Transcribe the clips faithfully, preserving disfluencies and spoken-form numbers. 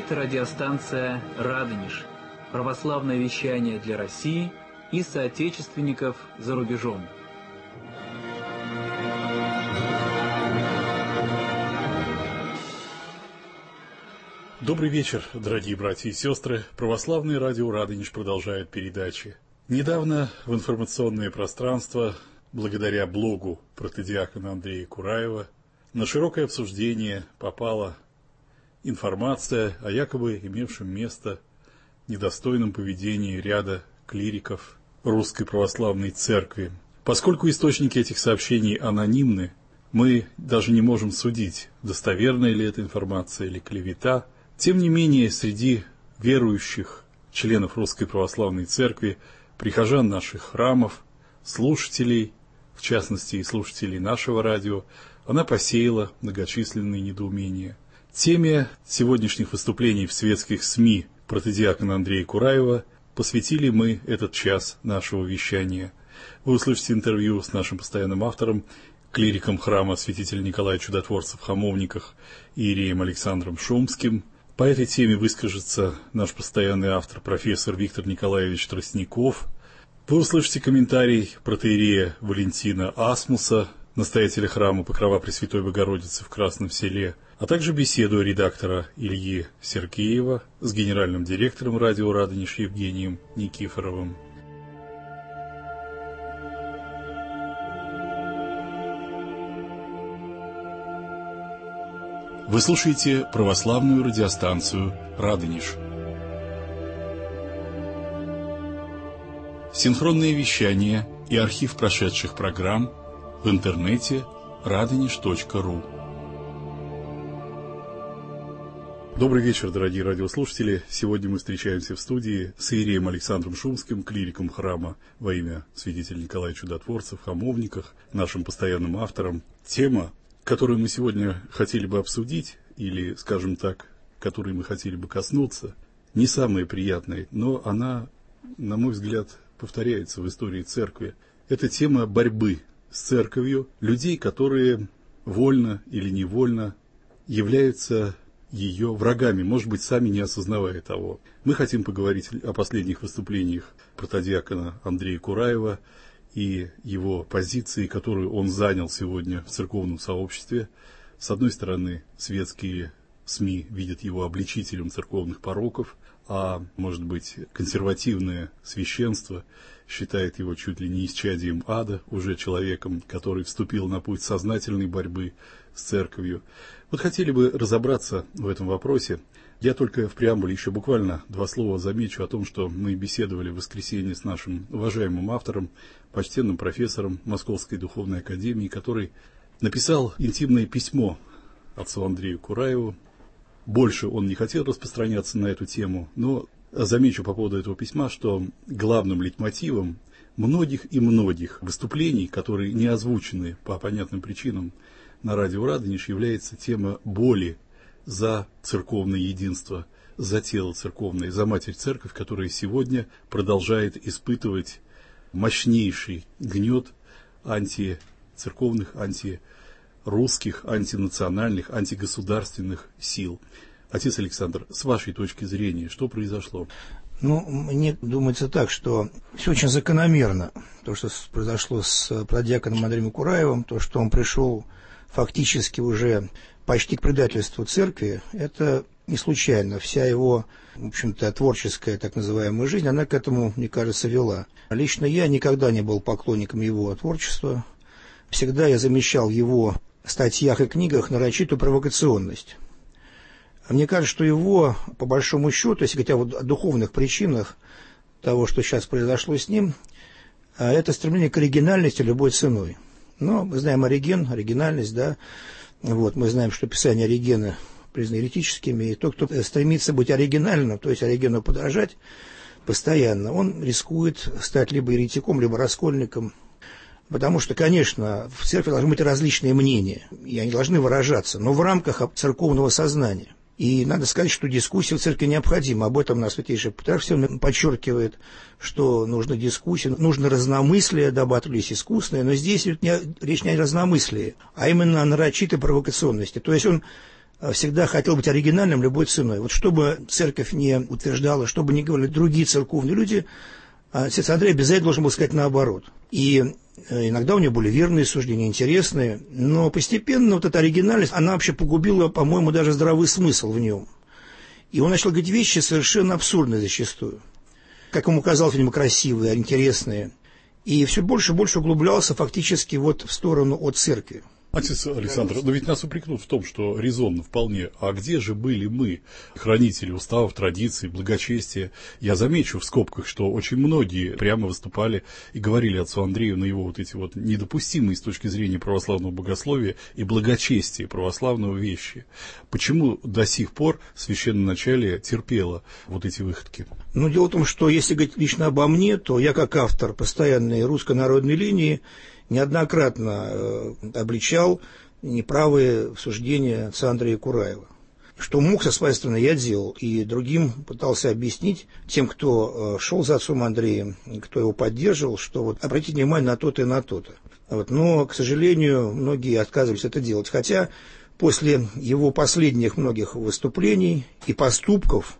Это радиостанция «Радонеж», православное вещание для России и соотечественников за рубежом. Добрый вечер, дорогие братья и сестры. Православное радио «Радонеж» продолжает передачи. Недавно в информационное пространство, благодаря блогу протодиакона Андрея Кураева, на широкое обсуждение попала информация о якобы имевшем место недостойном поведении ряда клириков Русской Православной Церкви. Поскольку источники этих сообщений анонимны, мы даже не можем судить, достоверная ли эта информация или клевета. Тем не менее, среди верующих членов Русской Православной Церкви, прихожан наших храмов, слушателей, в частности и слушателей нашего радио, она посеяла многочисленные недоумения. Теме сегодняшних выступлений в светских СМИ протодиакона Андрея Кураева посвятили мы этот час нашего вещания. Вы услышите интервью с нашим постоянным автором, клириком храма святителя Николая Чудотворца в Хамовниках, иереем Александром Шумским. По этой теме выскажется наш постоянный автор, профессор Виктор Николаевич Тростников. Вы услышите комментарий протоиерея Валентина Асмуса, настоятеля храма Покрова Пресвятой Богородицы в Красном Селе, а также беседу редактора Ильи Сергеева с генеральным директором радио «Радонеж» Евгением Никифоровым. Вы слушаете православную радиостанцию «Радонеж». Синхронное вещание и архив прошедших программ в интернете радонеж точка ру. Добрый вечер, дорогие радиослушатели. Сегодня мы встречаемся в студии с иереем Александром Шумским, клириком храма во имя святителя Николая Чудотворца в Хамовниках, нашим постоянным автором. Тема, которую мы сегодня хотели бы обсудить, или, скажем так, которой мы хотели бы коснуться, не самая приятная, но она, на мой взгляд, повторяется в истории церкви. Это тема борьбы с церковью людей, которые вольно или невольно являются ее врагами, может быть, сами не осознавая того. Мы хотим поговорить о последних выступлениях протодиакона Андрея Кураева и его позиции, которую он занял сегодня в церковном сообществе. С одной стороны, светские СМИ видят его обличителем церковных пороков, а, может быть, консервативное священство считает его чуть ли не исчадием ада, уже человеком, который вступил на путь сознательной борьбы с церковью. Вот хотели бы разобраться в этом вопросе. Я только в преамбуле еще буквально два слова замечу о том, что мы беседовали в воскресенье с нашим уважаемым автором, почтенным профессором Московской Духовной Академии, который написал интимное письмо отцу Андрею Кураеву. Больше он не хотел распространяться на эту тему, но замечу по поводу этого письма, что главным лейтмотивом многих и многих выступлений, которые не озвучены по понятным причинам на радио «Радонеж», является тема боли за церковное единство, за тело церковное, за Матерь Церковь, которая сегодня продолжает испытывать мощнейший гнет антицерковных, антирусских, антинациональных, антигосударственных сил. Отец Александр, с вашей точки зрения, что произошло? Ну, мне думается так, что все очень закономерно. То, что произошло с протодиаконом Андреем Кураевым, то, что он пришел фактически уже почти к предательству церкви, это не случайно. Вся его, в общем-то, творческая так называемая жизнь, она к этому, мне кажется, вела. Лично я никогда не был поклонником его творчества. Всегда я замечал в его статьях и книгах нарочитую провокационность. Мне кажется, что его, по большому счету, если говорить о духовных причинах того, что сейчас произошло с ним, это стремление к оригинальности любой ценой. Но мы знаем Ориген, оригинальность, да, вот, мы знаем, что писания Оригена признаны еретическими, и тот, кто стремится быть оригинальным, то есть Оригену подражать постоянно, он рискует стать либо еретиком, либо раскольником, потому что, конечно, в церкви должны быть различные мнения, и они должны выражаться, но в рамках церковного сознания. И надо сказать, что дискуссия в церкви необходима. Об этом наш святейший Патриарх все подчеркивает, что нужна дискуссия, нужно разномыслие, дабы отвлечь искусное. Но здесь не, речь не о разномыслии, а именно о нарочитой провокационности. То есть он всегда хотел быть оригинальным любой ценой. Вот что бы церковь не утверждала, что бы ни говорили другие церковные люди, отец Андрей обязательно должен был сказать наоборот. И иногда у него были верные суждения, интересные, но постепенно вот эта оригинальность, она вообще погубила, по-моему, даже здравый смысл в нем. И он начал говорить вещи совершенно абсурдные зачастую. Как ему казалось, видимо, красивые, интересные. И все больше и больше углублялся фактически вот в сторону от церкви. Отец Александр, но ведь нас упрекнут в том, что резонно вполне. А где же были мы, хранители уставов, традиций, благочестия? Я замечу в скобках, что очень многие прямо выступали и говорили отцу Андрею на его вот эти вот недопустимые с точки зрения православного богословия и благочестия православного вещи. Почему до сих пор священноначалие терпело вот эти выходки? Ну, дело в том, что если говорить лично обо мне, то я как автор постоянной русской народной линии неоднократно э, обличал неправые суждения отца Андрея Кураева. Что мог, со своей стороны, я делал, и другим пытался объяснить, тем, кто э, шел за отцом Андреем, кто его поддерживал, что вот обратите внимание на то-то и на то-то. Вот, но, к сожалению, многие отказывались это делать. Хотя после его последних многих выступлений и поступков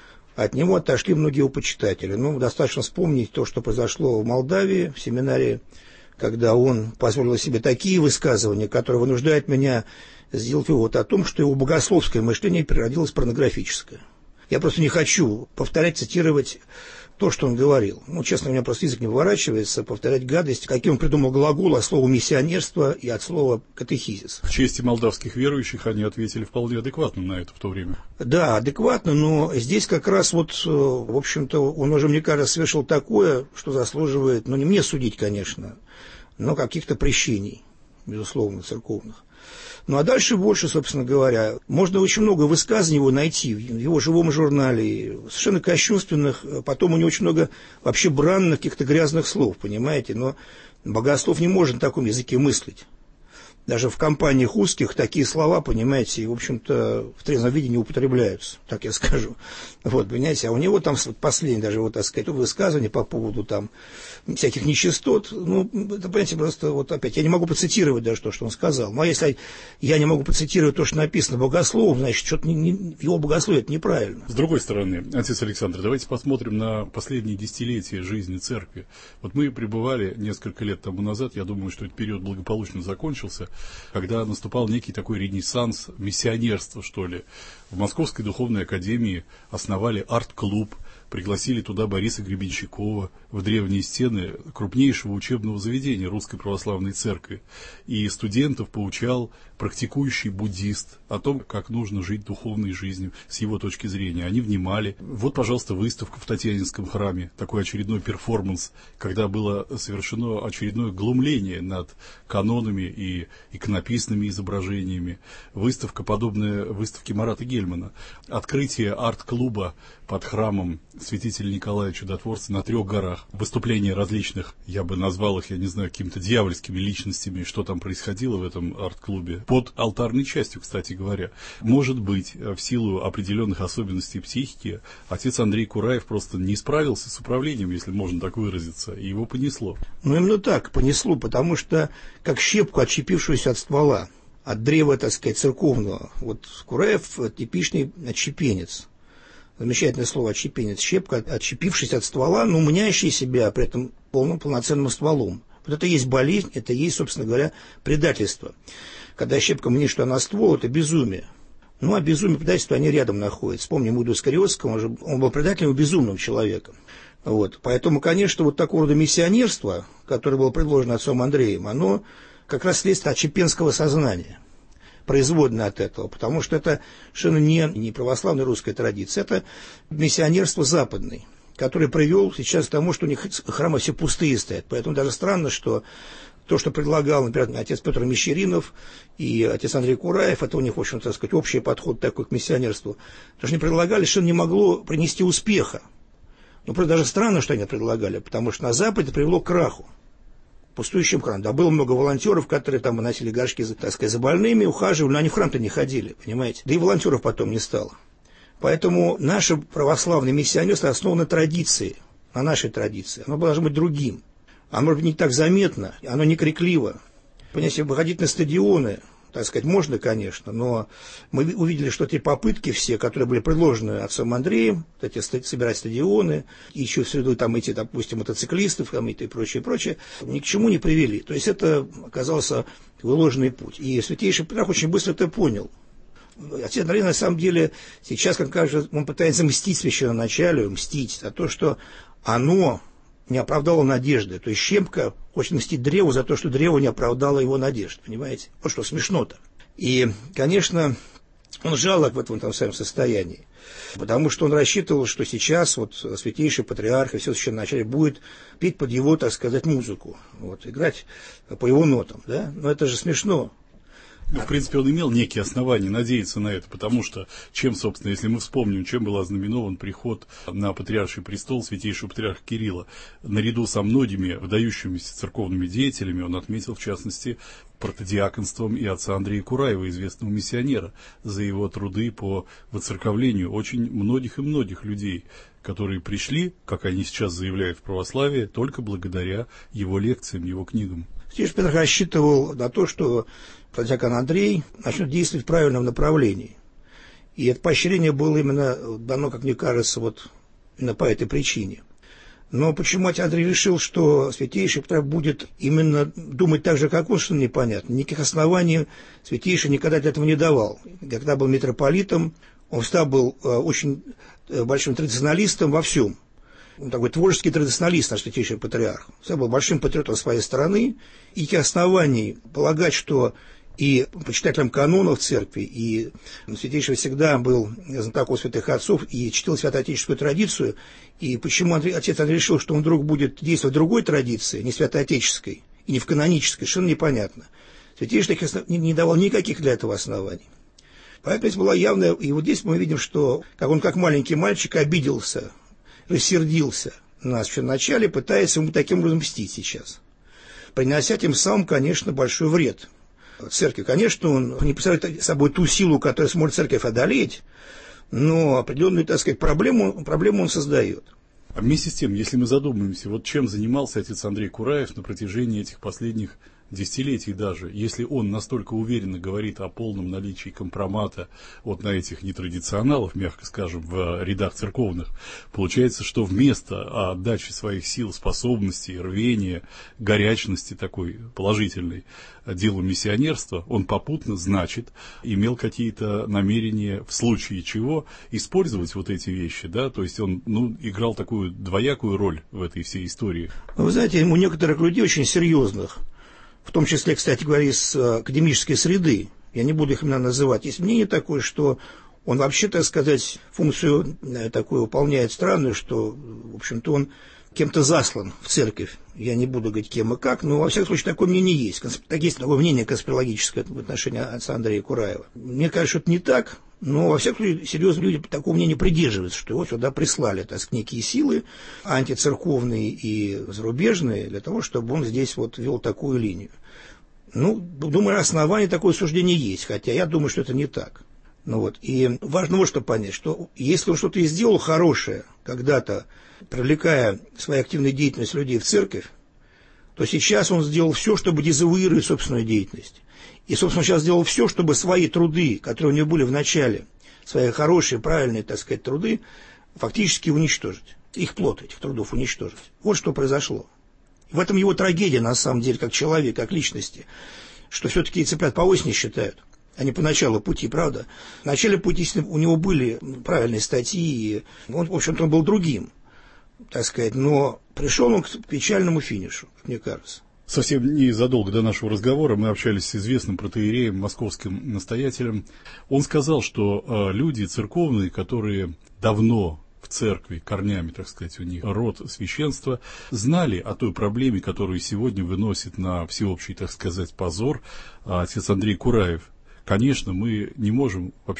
от него отошли многие его почитатели. Ну, достаточно вспомнить то, что произошло в Молдавии, в семинарии, когда он позволил себе такие высказывания, которые вынуждают меня сделать вывод о том, что его богословское мышление переродилось в порнографическое. Я просто не хочу повторять, цитировать то, что он говорил. Ну, честно, у меня просто язык не выворачивается повторять гадость, каким он придумал глагол от слова «миссионерство» и от слова «катехизис». В чести молдавских верующих они ответили вполне адекватно на это в то время. Да, адекватно, но здесь как раз вот, в общем-то, он уже, мне кажется, совершил такое, что заслуживает, ну, не мне судить, конечно, но каких-то прещений, безусловно, церковных. Ну, а дальше больше, собственно говоря. Можно очень много высказаний его найти в его живом журнале, совершенно кощунственных, потом у него очень много вообще бранных, каких-то грязных слов, понимаете, но богослов не может на таком языке мыслить. Даже в компаниях узких такие слова, понимаете, в общем-то, в трезвом виде не употребляются, так я скажу. Вот, понимаете, а у него там последнее даже, вот, так сказать, высказывание по поводу там всяких нечистот, ну, это, понимаете, просто вот опять, я не могу процитировать даже то, что он сказал. Ну, а если я не могу процитировать то, что написано богословом, значит, что-то не, не, его богословие это неправильно. С другой стороны, отец Александр, давайте посмотрим на последние десятилетия жизни церкви. Вот мы пребывали несколько лет тому назад, я думаю, что этот период благополучно закончился, когда наступал некий такой ренессанс миссионерства, что ли. В Московской духовной академии основали арт-клуб, пригласили туда Бориса Гребенщикова в древние стены крупнейшего учебного заведения Русской Православной Церкви. И студентов поучал практикующий буддист о том, как нужно жить духовной жизнью с его точки зрения. Они внимали. Вот, пожалуйста, выставка в Татьянинском храме, такой очередной перформанс, когда было совершено очередное глумление над канонами и иконописными изображениями. Выставка, подобная выставке Марата Гельмана. Открытие арт-клуба под храмом святителя Николая Чудотворца на трех горах. Выступления различных, я бы назвал их, я не знаю, какими-то дьявольскими личностями, что там происходило в этом арт-клубе. Под алтарной частью, кстати говоря. Может быть, в силу определенных особенностей психики, отец Андрей Кураев просто не справился с управлением, если можно так выразиться, и его понесло. Ну, именно так, понесло, потому что как щепку, отщепившуюся от ствола, от древа, так сказать, церковного, вот Кураев типичный отщепенец. Замечательное слово «отщепенец», щепка, отщепившись от ствола, но умнящий себя при этом полным полноценным стволом. Вот это и есть болезнь, это и есть, собственно говоря, предательство. Когда щепка мнит, что она ствол, это безумие. Ну, а безумие и предательство, они рядом находятся. Вспомним Иуду Искариотского, он, же, он был предателем и безумным человеком. Вот. Поэтому, конечно, вот такого рода миссионерство, которое было предложено отцом Андреем, оно как раз следствие отщепенского сознания. Производно от этого, потому что это совершенно не, не православная русская традиция, это миссионерство западное, которое привел сейчас к тому, что у них храмы все пустые стоят. Поэтому даже странно, что то, что предлагал, например, отец Петр Мещеринов и отец Андрей Кураев, это у них, в общем, так сказать, общий подход такой к миссионерству, то, что они предлагали, совершенно не могло принести успеха. Ну, правда, даже странно, что они предлагали, потому что на Западе это привело к краху. Пустующим храм. Да, было много волонтеров, которые там выносили горшки, так сказать, за больными, ухаживали, но они в храм-то не ходили, понимаете? Да и волонтеров потом не стало. Поэтому наше православное миссионерство основано на традиции, на нашей традиции. Оно должно быть другим. Оно может быть не так заметно, оно не крикливо. Понимаете, выходить на стадионы, так сказать, можно, конечно, но мы увидели, что те попытки все, которые были предложены отцом Андреем, эти собирать стадионы, и еще в среду там эти, допустим, мотоциклистов там, и прочее, прочее, ни к чему не привели. То есть это оказался выложенный путь. И Святейший Патриарх очень быстро это понял. Отец Андрей, на самом деле, сейчас, как кажется, он пытается мстить священноначалию, мстить за то, что оно не оправдало надежды. То есть Щепка хочет мстить древу за то, что древо не оправдало его надежд. Понимаете? Вот что смешно-то. И, конечно, он жалок в этом там своем состоянии. Потому что он рассчитывал, что сейчас вот Святейший Патриарх и все священноначалие будет петь под его, так сказать, музыку. Вот, играть по его нотам. Да? Но это же смешно. Ну, в принципе, он имел некие основания надеяться на это, потому что, чем, собственно, если мы вспомним, чем был ознаменован приход на патриарший престол святейшего патриарха Кирилла, наряду со многими выдающимися церковными деятелями, он отметил, в частности, протодиаконством и отца Андрея Кураева, известного миссионера, за его труды по воцерковлению очень многих и многих людей, которые пришли, как они сейчас заявляют в православии, только благодаря его лекциям, его книгам. Святейший Патриарх рассчитывал на то, что протодиакон Андрей начнет действовать в правильном направлении. И это поощрение было именно дано, как мне кажется, вот именно по этой причине. Но почему отец Андрей решил, что Святейший Патриарх будет именно думать так же, как он, что непонятно. Никаких оснований Святейший никогда для этого не давал. Когда был митрополитом, он всегда был очень большим традиционалистом во всем. Он такой творческий традиционалист, наш Святейший Патриарх. Он был большим патриотом своей страны. И никаких оснований полагать, что и почитателем канонов церкви, и Святейший всегда был знатоком святых отцов и чтил святоотеческую традицию. И почему Андрей, отец Андрей решил, что он вдруг будет действовать в другой традиции, не святоотеческой и не в канонической, совершенно непонятно. Святейший не, не давал никаких для этого оснований. Поэтому здесь была явная, и вот здесь мы видим, что как он как маленький мальчик обиделся, рассердился на священноначале, пытается ему таким образом мстить сейчас, принося тем самым, конечно, большой вред церкви. Конечно, он не представляет собой ту силу, которая сможет церковь одолеть, но определенную, так сказать, проблему, проблему он создает. А вместе с тем, если мы задумаемся, вот чем занимался отец Андрей Кураев на протяжении этих последних десятилетий даже, если он настолько уверенно говорит о полном наличии компромата вот на этих нетрадиционалов, мягко скажем, в рядах церковных, получается, что вместо отдачи своих сил, способностей, рвения, горячности такой положительной делу миссионерства, он попутно, значит, имел какие-то намерения, в случае чего, использовать вот эти вещи, да, то есть он, ну, играл такую двоякую роль в этой всей истории. Вы знаете, у некоторых людей очень серьезных, в том числе, кстати говоря, из академической среды, я не буду их именно называть, есть мнение такое, что он вообще, так сказать, функцию такую выполняет странную, что, в общем-то, он кем-то заслан в церковь. Я не буду говорить, кем и как, но, во всяком случае, такое мнение есть. Есть такое мнение конспирологическое в отношении отца Андрея Кураева. Мне кажется, что это не так, но, во всяком случае, серьезные люди такого мнения придерживаются, что его сюда прислали, так сказать, некие силы антицерковные и зарубежные, для того, чтобы он здесь вот вел такую линию. Ну, думаю, основание такое суждение есть, хотя я думаю, что это не так. Ну вот, и важно вот что понять, что если он что-то и сделал хорошее когда-то, привлекая своей активной деятельностью людей в церковь, то сейчас он сделал все, чтобы дезавуировать собственную деятельность. И, собственно, сейчас сделал все, чтобы свои труды, которые у него были в начале, свои хорошие, правильные, так сказать, труды, фактически уничтожить. Их плод, этих трудов уничтожить. Вот что произошло. В этом его трагедия, на самом деле, как человек, как личности, что все-таки цыплят по осени считают, а не по началу пути, правда? В начале пути у него были правильные статьи, и он, в общем-то, он был другим, так сказать, но пришел он к печальному финишу, мне кажется. Совсем незадолго до нашего разговора мы общались с известным протоиереем, московским настоятелем. Он сказал, что э, люди церковные, которые давно в церкви, корнями, так сказать, у них род священства, знали о той проблеме, которую сегодня выносит на всеобщий, так сказать, позор отец Андрей Кураев. Конечно, мы не можем вообще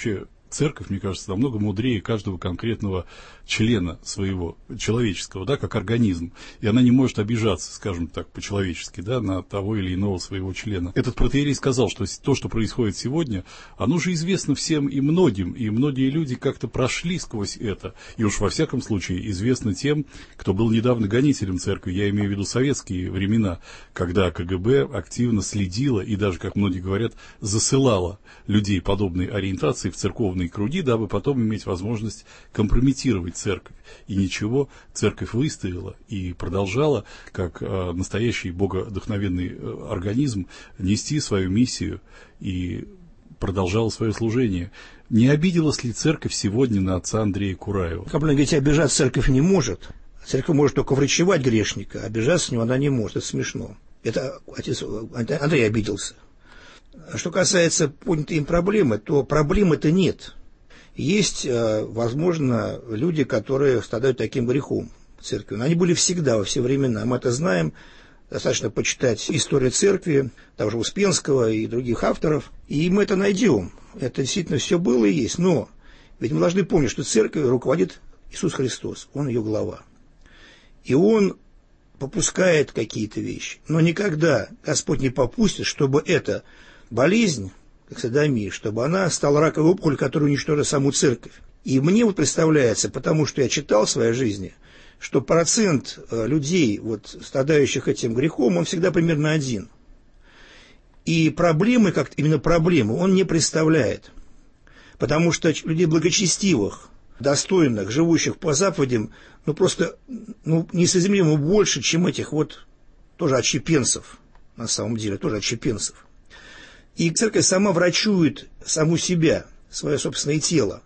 церковь, мне кажется, намного мудрее каждого конкретного члена своего, человеческого, да, как организм. И она не может обижаться, скажем так, по-человечески, да, на того или иного своего члена. Этот протоиерей сказал, что то, что происходит сегодня, оно же известно всем и многим, и многие люди как-то прошли сквозь это. И уж во всяком случае известно тем, кто был недавно гонителем церкви, я имею в виду советские времена, когда КГБ активно следила и даже, как многие говорят, засылала людей подобной ориентации в церковные круги, дабы потом иметь возможность компрометировать церковь. И ничего, церковь выстояла и продолжала, как э, настоящий боговдохновенный э, организм, нести свою миссию и продолжала свое служение. Не обиделась ли церковь сегодня на отца Андрея Кураева? Как бы говорить, обижаться церковь не может. Церковь может только врачевать грешника, а обижаться с него она не может. Это смешно. Это отец Андрей обиделся. Что касается понятой им проблемы, то проблемы-то нет. Есть, возможно, люди, которые страдают таким грехом в церкви. Но они были всегда, во все времена. Мы это знаем. Достаточно почитать историю церкви, того же Успенского и других авторов, и мы это найдем. Это действительно все было и есть. Но ведь мы должны помнить, что церковью руководит Иисус Христос. Он ее глава. И Он попускает какие-то вещи. Но никогда Господь не попустит, чтобы эта болезнь, как содомия, чтобы она стала раковой опухолью, которая уничтожила саму церковь. И мне вот представляется, потому что я читал в своей жизни, что процент людей, вот, страдающих этим грехом, он всегда примерно один. И проблемы, как именно проблемы, он не представляет. Потому что людей благочестивых, достойных, живущих по заповедям, ну просто ну, несоизмеримо больше, чем этих вот тоже отщепенцев, на самом деле, тоже отщепенцев. И церковь сама врачует саму себя, свое собственное тело.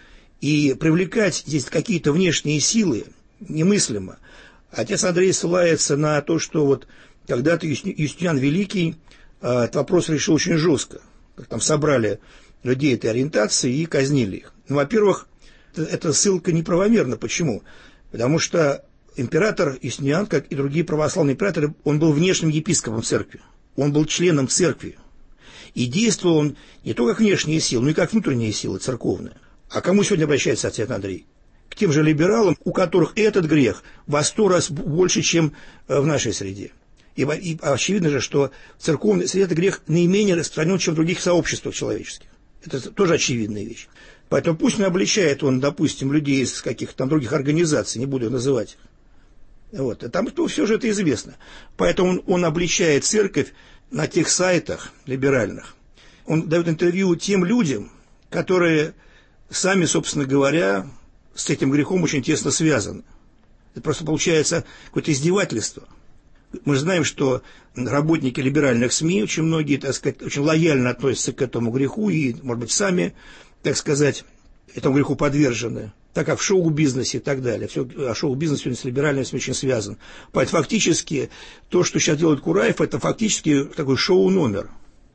И привлекать здесь какие-то внешние силы немыслимо. Отец Андрей ссылается на то, что вот когда-то Юстиниан Великий э, этот вопрос решил очень жестко. Как там собрали людей этой ориентации и казнили их. Ну, во-первых, эта ссылка неправомерна. Почему? Потому что император Юстиниан, как и другие православные императоры, он был внешним епископом церкви. Он был членом церкви. И действовал он не только как внешние силы, но и как внутренние силы церковные. А кому сегодня обращается отец Андрей? К тем же либералам, у которых этот грех во сто раз больше, чем в нашей среде. И, и очевидно же, что в церковной среде этот грех наименее распространен, чем в других сообществах человеческих. Это тоже очевидная вещь. Поэтому пусть не обличает он, допустим, людей из каких-то там других организаций, не буду называть их. Вот. А там то, все же это известно. Поэтому он, он обличает церковь на тех сайтах либеральных. Он дает интервью тем людям, которые сами, собственно говоря, с этим грехом очень тесно связаны. Это просто получается какое-то издевательство. Мы же знаем, что работники либеральных СМИ, очень многие, так сказать, очень лояльно относятся к этому греху и, может быть, сами, так сказать, этому греху подвержены, так как в шоу-бизнесе и так далее. Все, а шоу-бизнес сегодня с либеральным СМИ очень связан. Поэтому фактически то, что сейчас делает Кураев, это фактически такой шоу-номер.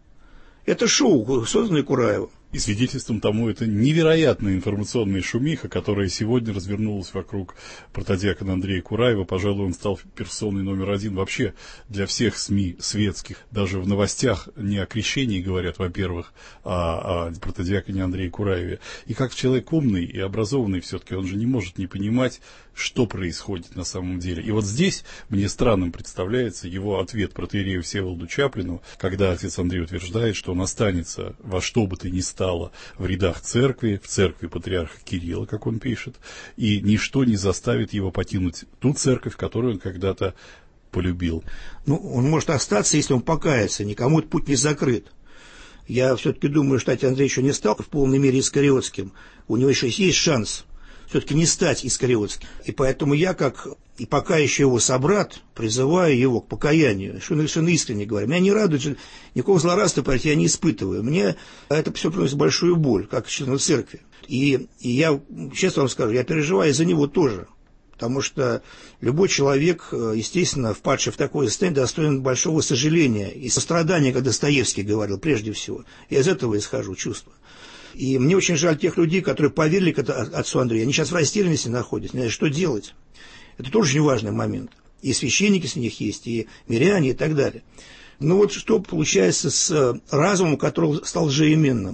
Это шоу, созданное Кураевым. И свидетельством тому это невероятная информационная шумиха, которая сегодня развернулась вокруг протодиакона Андрея Кураева. Пожалуй, он стал персоной номер один вообще для всех СМИ светских. Даже в новостях не о крещении говорят, во-первых, а о протодиаконе Андрее Кураеве. И как человек умный и образованный все-таки, он же не может не понимать, что происходит на самом деле. И вот здесь мне странным представляется его ответ протоиерею Всеволоду Чаплину, когда отец Андрей утверждает, что он останется во что бы то ни стало в рядах церкви, в церкви патриарха Кирилла, как он пишет, и ничто не заставит его покинуть ту церковь, которую он когда-то полюбил. Ну, он может остаться, если он покается, никому этот путь не закрыт. Я все-таки думаю, что отец Андрей еще не стал в полной мере искариотским. У него еще есть шанс все-таки не стать искариотским. И поэтому я, как и пока еще его собрат, призываю его к покаянию, совершенно искренне говоря. Меня не радует, что никакого злорадства, поверьте, я не испытываю. Мне это все приносит большую боль, как члену церкви. И, и я, честно вам скажу, я переживаю за него тоже. Потому что любой человек, естественно, впадший в такое состояние, достоин большого сожаления и сострадания, как Достоевский говорил, прежде всего. Я из этого исхожу, чувства. И мне очень жаль тех людей, которые поверили к отцу Андрею. Они сейчас в растерянности находятся, не знаю, что делать. Это тоже очень важный момент. И священники с них есть, и миряне, и так далее. Но вот что получается с разумом, который стал лжеименным.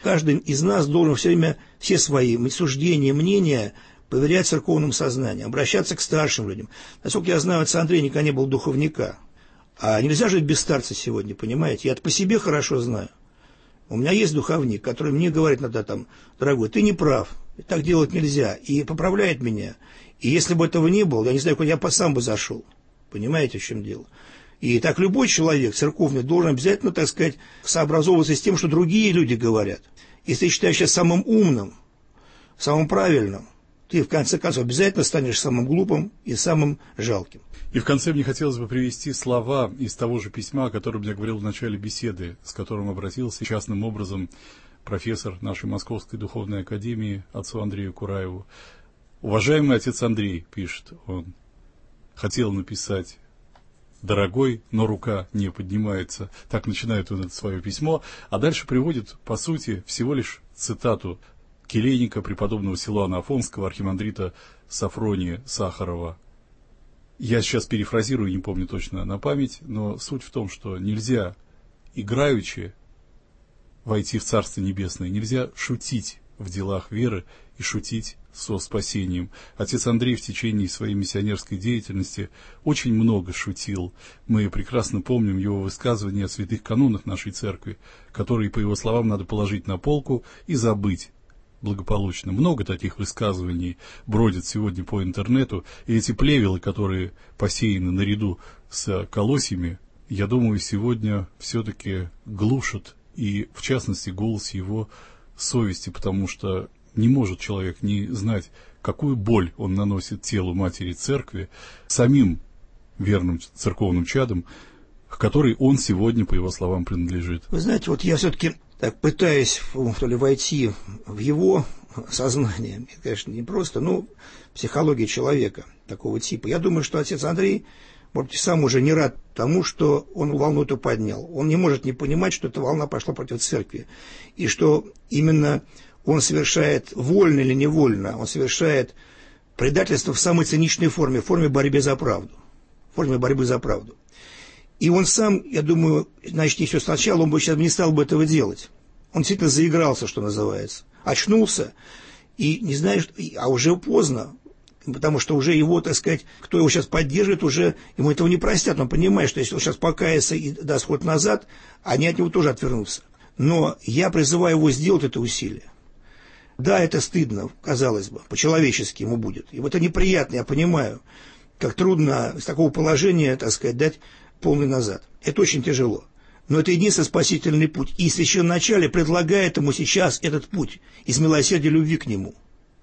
Каждый из нас должен все время все свои суждения, мнения поверять церковным сознанием, обращаться к старшим людям. Насколько я знаю, отца Андрея никогда не было духовника. А нельзя жить без старца сегодня, понимаете? Я это по себе хорошо знаю. У меня есть духовник, который мне говорит иногда там: дорогой, ты не прав, так делать нельзя, и поправляет меня. И если бы этого не было, я не знаю, куда я сам бы зашел. Понимаете, в чем дело? И так любой человек церковный должен обязательно, так сказать, сообразовываться с тем, что другие люди говорят. Если ты считаешь себя самым умным, самым правильным, ты в конце концов обязательно станешь самым глупым и самым жалким. И в конце мне хотелось бы привести слова из того же письма, о котором я говорил в начале беседы, с которым обратился частным образом профессор нашей Московской духовной академии отцу Андрею Кураеву. «Уважаемый отец Андрей», — пишет он, — «хотел написать «дорогой», но рука не поднимается». Так начинает он это свое письмо, а дальше приводит, по сути, всего лишь цитату келейника преподобного Силуана Афонского, архимандрита Сафрония Сахарова. Я сейчас перефразирую, не помню точно на память, но суть в том, что нельзя играючи войти в Царство Небесное, нельзя шутить в делах веры и шутить со спасением. Отец Андрей в течение своей миссионерской деятельности очень много шутил. Мы прекрасно помним его высказывания о святых канонах нашей церкви, которые, по его словам, надо положить на полку и забыть благополучно. Много таких высказываний бродит сегодня по интернету, и эти плевелы, которые посеяны наряду с колосьями, я думаю, сегодня все-таки глушат, и в частности голос его совести, потому что не может человек не знать, какую боль он наносит телу матери церкви, самим верным церковным чадом, к которой он сегодня, по его словам, принадлежит. Вы знаете, вот я все-таки так пытаюсь то ли войти в его сознание, это, конечно, не просто, но психология человека такого типа. Я думаю, что отец Андрей, может быть, сам уже не рад тому, что он волну эту поднял. Он не может не понимать, что эта волна пошла против церкви, и что именно он совершает, вольно или невольно, он совершает предательство в самой циничной форме, в форме борьбы за правду. В форме борьбы за правду. И он сам, я думаю, начни все сначала, он бы сейчас не стал бы этого делать. Он действительно заигрался, что называется. Очнулся, и не знаешь, а уже поздно, потому что уже его, так сказать, кто его сейчас поддерживает, уже ему этого не простят. Он понимает, что если он сейчас покается и даст ход назад, они от него тоже отвернутся. Но я призываю его сделать это усилие. Да, это стыдно, казалось бы, по-человечески ему будет. И вот это неприятно, я понимаю, как трудно с такого положения, так сказать, дать полный назад. Это очень тяжело. Но это единственный спасительный путь. И священноначалие предлагает ему сейчас этот путь из милосердия любви к нему.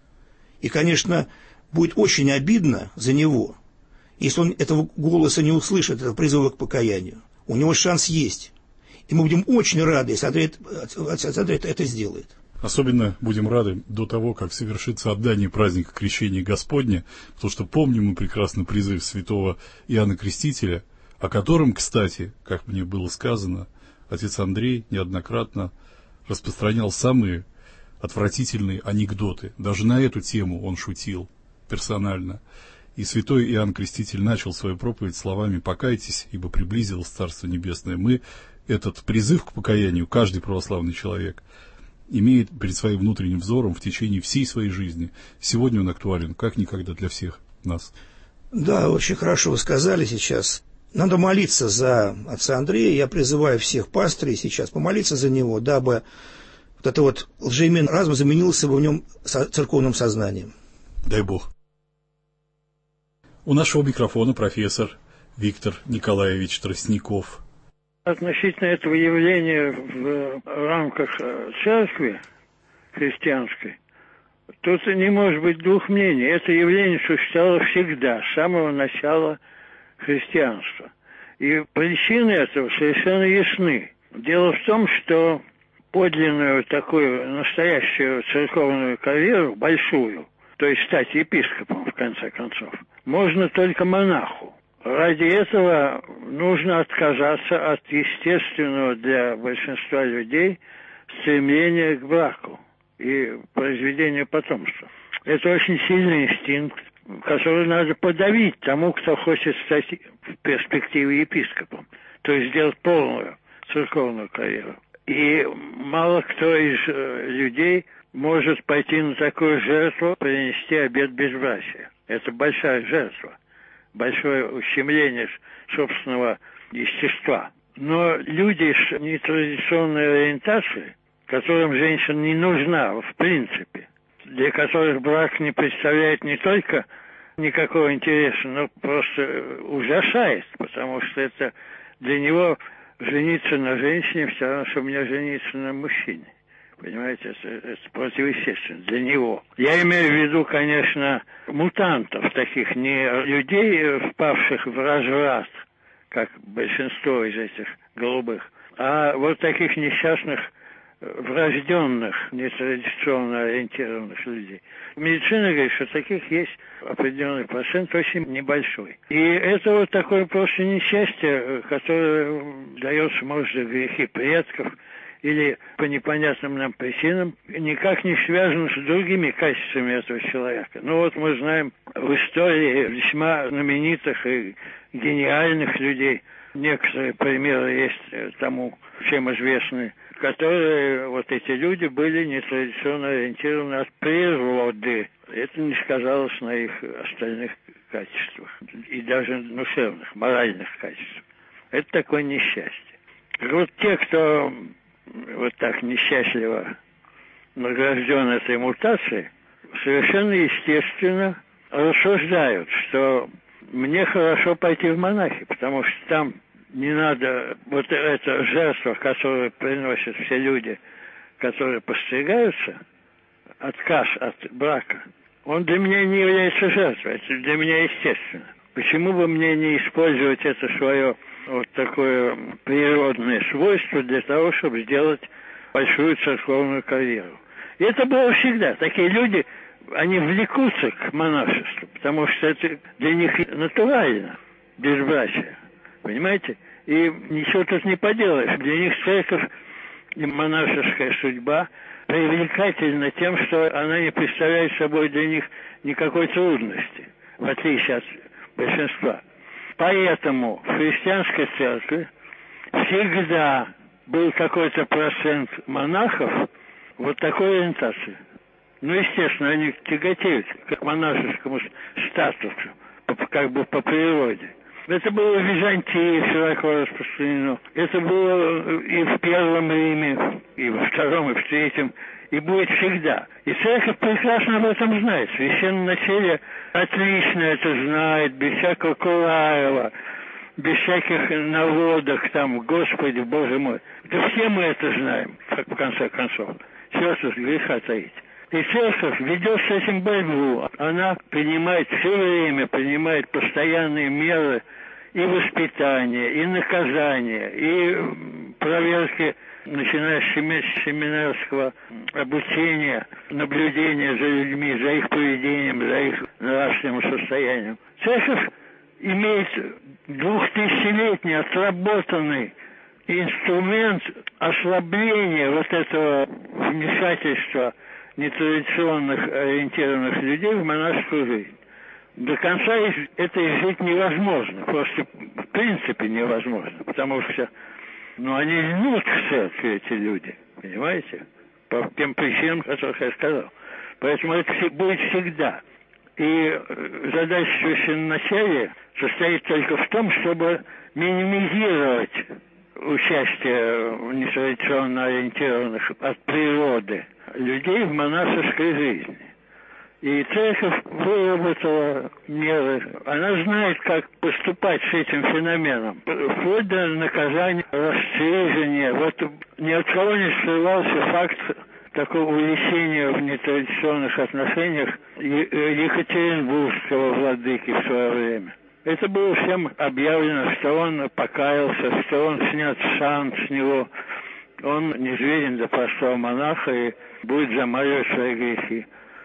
И, конечно, будет очень обидно за него, если он этого голоса не услышит, этого призыва к покаянию. У него шанс есть. И мы будем очень рады, если Андрей, Андрей это сделает. Особенно будем рады до того, как совершится отдание праздника Крещения Господня, потому что помним мы прекрасно призыв святого Иоанна Крестителя, о котором, кстати, как мне было сказано, отец Андрей неоднократно распространял самые отвратительные анекдоты. Даже на эту тему он шутил персонально. И святой Иоанн Креститель начал свою проповедь словами: «Покайтесь, ибо приблизилось Царство Небесное». Мы этот призыв к покаянию, каждый православный человек имеет перед своим внутренним взором в течение всей своей жизни. Сегодня он актуален как никогда для всех нас. Да, очень хорошо вы сказали сейчас. Надо молиться за отца Андрея. Я призываю всех пастырей сейчас помолиться за него, дабы вот это вот лжеименный разум заменился бы в нем церковным сознанием. Дай Бог. У нашего микрофона профессор Виктор Николаевич Тростников. Относительно этого явления в рамках церкви христианской, тут не может быть двух мнений. Это явление существовало всегда, с самого начала христианства. И причины этого совершенно ясны. Дело в том, что подлинную такую настоящую церковную карьеру, большую, то есть стать епископом, в конце концов, можно только монаху. Ради этого нужно отказаться от естественного для большинства людей стремления к браку и произведению потомства. Это очень сильный инстинкт, который надо подавить тому, кто хочет стать в перспективе епископом, то есть сделать полную церковную карьеру. И мало кто из людей может пойти на такую жертву, принести обет безбрачия. Это большая жертва, большое ущемление собственного естества. Но люди с нетрадиционной ориентацией, которым женщина не нужна в принципе, для которых брак не представляет не только никакого интереса, но просто ужасает, потому что это для него жениться на женщине все равно, что мне жениться на мужчине. Понимаете, это, это противоестественно для него. Я имею в виду, конечно, мутантов таких, не людей, впавших в разврат, как большинство из этих голубых, а вот таких несчастных, врожденных, нетрадиционно ориентированных людей. Медицина говорит, что таких есть определенный процент, очень небольшой. И это вот такое просто несчастье, которое дается, может, за грехи предков, или по непонятным нам причинам, никак не связано с другими качествами этого человека. Ну вот мы знаем в истории весьма знаменитых и гениальных людей, некоторые примеры есть тому, чем известны, которые, вот эти люди, были нетрадиционно ориентированы от природы. Это не сказалось на их остальных качествах, и даже душевных, моральных качествах. Это такое несчастье. Вот те, кто вот так несчастливо награжден этой мутацией, совершенно естественно рассуждают, что мне хорошо пойти в монахи, потому что там не надо вот эта жертва, которую приносят все люди, которые постригаются, отказ от брака, он для меня не является жертвой, это для меня естественно. Почему бы мне не использовать это свое вот такое природное свойство для того, чтобы сделать большую церковную карьеру? И это было всегда. Такие люди, они влекутся к монашеству, потому что это для них натурально, безбрачие. Понимаете? И ничего тут не поделаешь. Для них церковь и монашеская судьба привлекательна тем, что она не представляет собой для них никакой трудности, в отличие от большинства. Поэтому в христианской церкви всегда был какой-то процент монахов вот такой ориентации. Ну, естественно, они тяготеют к монашескому статусу, как бы по природе. Это было в Византии широко распространено. Это было и в Первом Риме, и во Втором, и в Третьем, и будет всегда. И церковь прекрасно об этом знает. Священноначалие отлично это знает, без всякого Кураева, без всяких наводок там, Господи, Боже мой. Да все мы это знаем, в конце концов. Черт уж греха таить. И церковь ведет с этим борьбу. Она принимает все время, принимает постоянные меры и воспитания, и наказания, и проверки, начиная с семинарского обучения, наблюдения за людьми, за их поведением, за их нравственным состоянием. Церковь имеет двухтысячелетний отработанный инструмент ослабления вот этого вмешательства нетрадиционных ориентированных людей в монашескую жизнь. До конца это жить невозможно, просто в принципе невозможно, потому что ну, они льнут к церкви, эти люди, понимаете, по тем причинам, которых я сказал. Поэтому это будет всегда. И задача священноначалия состоит только в том, чтобы минимизировать участие нетрадиционно ориентированных от природы людей в монашеской жизни. И церковь выработала меры. Она знает, как поступать с этим феноменом. Вплоть до наказания, растрежения. Вот ни от кого не скрывался факт такого увлечения в нетрадиционных отношениях екатеринбургского владыки в свое время. Это было всем объявлено, что он покаялся, что он снят сан с него. Он низведен до простого монаха и будет замаливать свои грехи.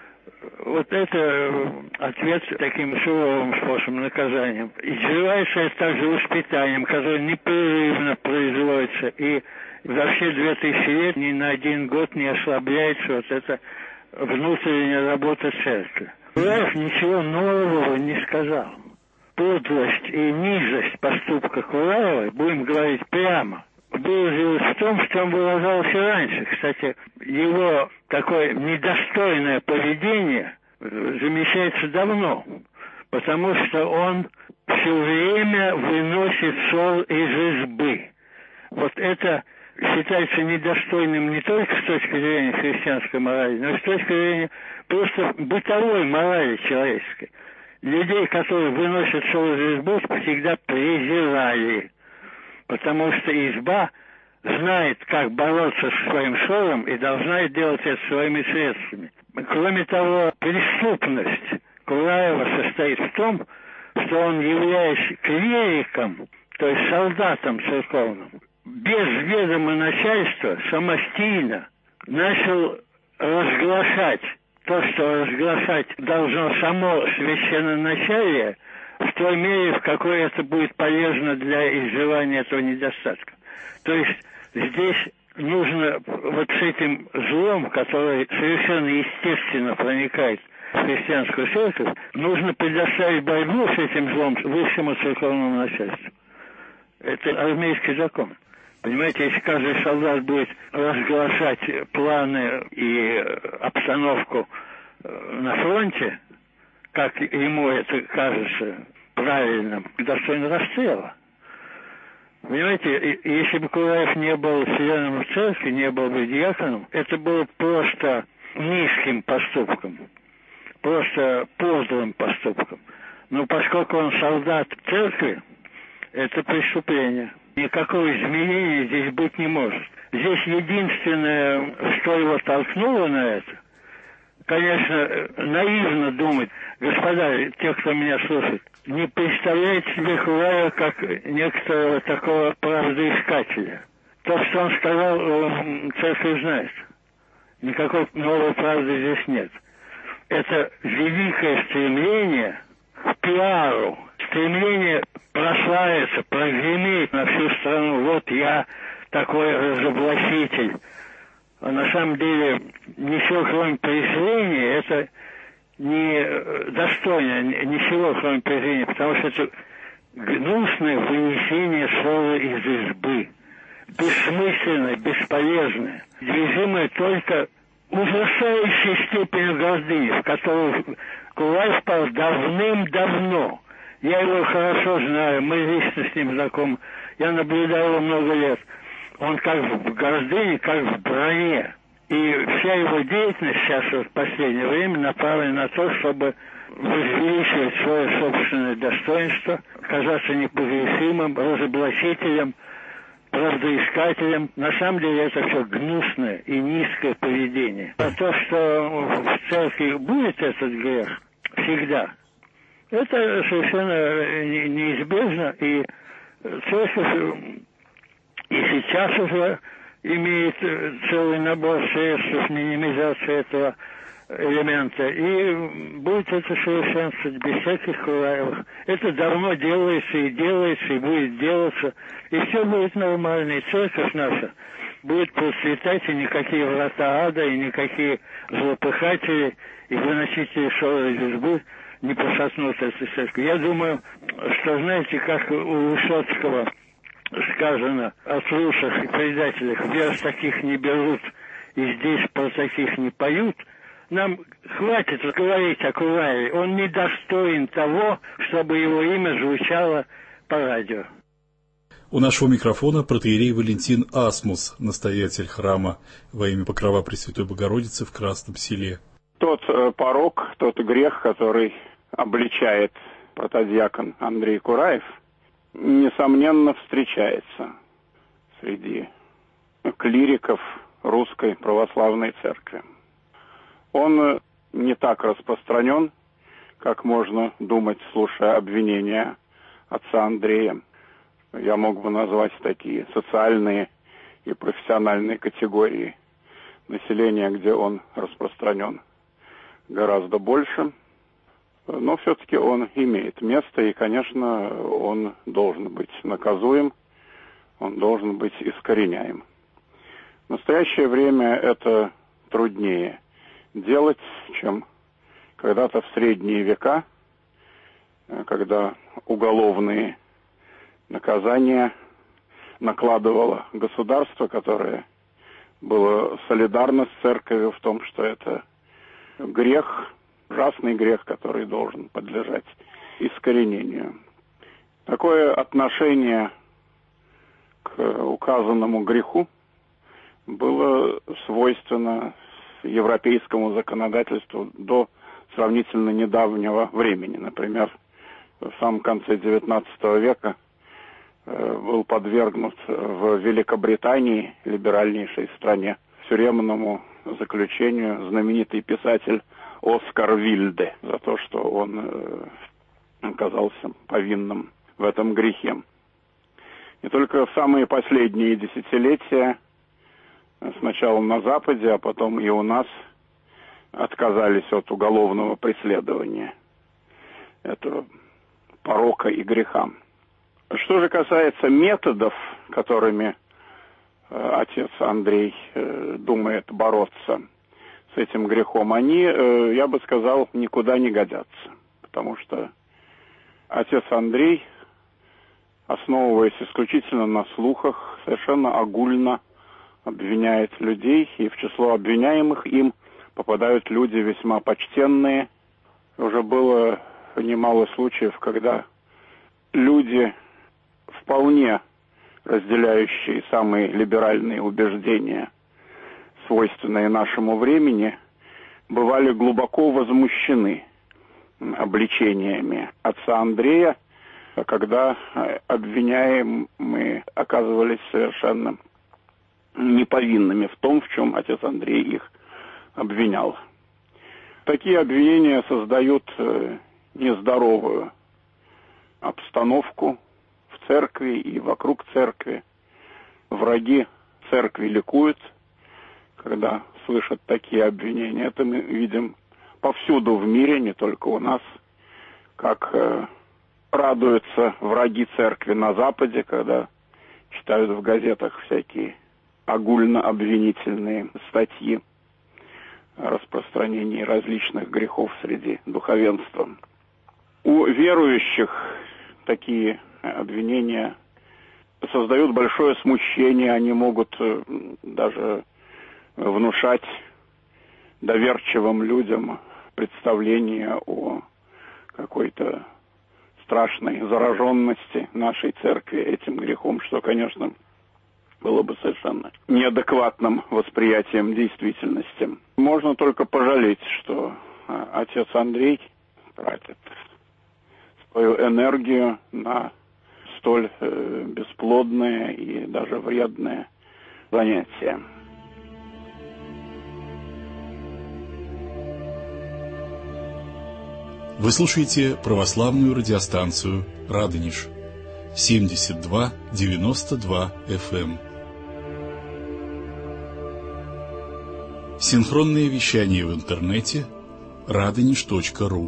Вот это ответ таким суровым способом наказания. Изживается это также воспитанием, которое непрерывно производится, и за все две тысячи лет ни на один год не ослабляется вот эта внутренняя работа церкви. Кураев ничего нового не сказал. Подлость и низость поступка Кураева, будем говорить прямо, выразилось в том, что он выражался раньше. Кстати, его такое недостойное поведение замечается давно, потому что он все время выносит ссор из избы. Вот это считается недостойным не только с точки зрения христианской морали, но и с точки зрения просто бытовой морали человеческой. Людей, которые выносят ссор из избы, всегда презирали, потому что изба знает, как бороться со своим ссором и должна делать это своими средствами. Кроме того, преступность Кураева состоит в том, что он, являясь клириком, то есть солдатом церковным, без ведома начальства, самостийно начал разглашать то, что разглашать должно само священноначалие, в той мере, в какой это будет полезно для изживания этого недостатка. То есть здесь нужно вот с этим злом, который совершенно естественно проникает в христианскую церковь, нужно предоставить борьбу с этим злом высшему церковному начальству. Это армейский закон. Понимаете, если каждый солдат будет разглашать планы и обстановку на фронте, как ему это кажется правильным, достойно расстрела. Понимаете, если бы Кураев не был членом церкви, не был бы диаконом, это было просто низким поступком, просто подлым поступком. Но поскольку он солдат церкви, это преступление. Никакого изменения здесь быть не может. Здесь единственное, что его толкнуло на это, конечно, наивно думать, господа, те, кто меня слушает, не представляет себе Кураева как некоторого такого правдоискателя. То, что он сказал, церковь знает. Никакой новой правды здесь нет. Это великое стремление к пиару, стремление прославиться, прогреметь на всю страну. Вот я такой разоблачитель. А на самом деле ничего, кроме презрения, это не достойно ничего, кроме презрения, потому что это гнусное вынесение ссоры из избы, бессмысленное, бесполезное, движимое только ужасающей степенью гордыни, в которую Кураев впал давным-давно. Я его хорошо знаю, мы лично с ним знакомы, я наблюдал его много лет. Он как в гордыне, как в броне. И вся его деятельность сейчас, в последнее время, направлена на то, чтобы возвеличивать свое собственное достоинство, казаться непогрешимым, разоблачителем, правдоискателем. На самом деле это все гнусное и низкое поведение. А то, что в церкви будет этот грех всегда, это совершенно неизбежно. И церковь и сейчас уже имеет целый набор средств минимизации этого элемента. И будет это совершенствовать без всяких Кураевых. Это давно делается и делается, и будет делаться. И все будет нормально. И церковь наша будет процветать, и никакие врата ада, и никакие злопыхатели, и выносители ссоры из избы не пошатнут эту церковь. Я думаю, что, знаете, как у Высоцкого сказано о трусах и предателях, верх таких не берут, и здесь про таких не поют. Нам хватит говорить о Кураеве. Он недостоин того, чтобы его имя звучало по радио. У нашего микрофона протоиерей Валентин Асмус, настоятель храма во имя Покрова Пресвятой Богородицы в Красном Селе. Тот э, порок, тот грех, который обличает протодиакон Андрей Кураев, несомненно, встречается среди клириков Русской Православной Церкви. Он не так распространен, как можно думать, слушая обвинения отца Андрея. Я мог бы назвать такие социальные и профессиональные категории населения, где он распространен гораздо больше. Но все-таки он имеет место, и, конечно, он должен быть наказуем, он должен быть искореняем. В настоящее время это труднее делать, чем когда-то в средние века, когда уголовные наказания накладывало государство, которое было солидарно с церковью в том, что это грех, ужасный грех, который должен подлежать искоренению. Такое отношение к указанному греху было свойственно европейскому законодательству до сравнительно недавнего времени. Например, в самом конце девятнадцатого века был подвергнут в Великобритании, либеральнейшей стране, тюремному заключению знаменитый писатель Оскар Вильде за то, что он оказался повинным в этом грехе. И только в самые последние десятилетия, сначала на Западе, а потом и у нас, отказались от уголовного преследования этого порока и греха. Что же касается методов, которыми э, отец Андрей э, думает бороться с этим грехом, они, э, я бы сказал, никуда не годятся. Потому что отец Андрей, основываясь исключительно на слухах, совершенно огульно обвиняет людей, и в число обвиняемых им попадают люди весьма почтенные. Уже было немало случаев, когда люди, вполне разделяющие самые либеральные убеждения, свойственные нашему времени, бывали глубоко возмущены обличениями отца Андрея, когда обвиняемые оказывались совершенно неповинными в том, в чем отец Андрей их обвинял. Такие обвинения создают нездоровую обстановку в церкви и вокруг церкви. Враги церкви ликуют, когда слышат такие обвинения. Это мы видим повсюду в мире, не только у нас, как э, радуются враги церкви на Западе, когда читают в газетах всякие огульно-обвинительные статьи о распространении различных грехов среди духовенства. У верующих такие обвинения создают большое смущение, они могут даже внушать доверчивым людям представление о какой-то страшной зараженности нашей церкви этим грехом, что, конечно, было бы совершенно неадекватным восприятием действительности. Можно только пожалеть, что отец Андрей тратит свою энергию на столь э, бесплодное и даже вредное занятие. Вы слушаете православную радиостанцию «Радонеж» семьдесят два девяносто два эф эм. Синхронное вещание в интернете радонеж точка ру.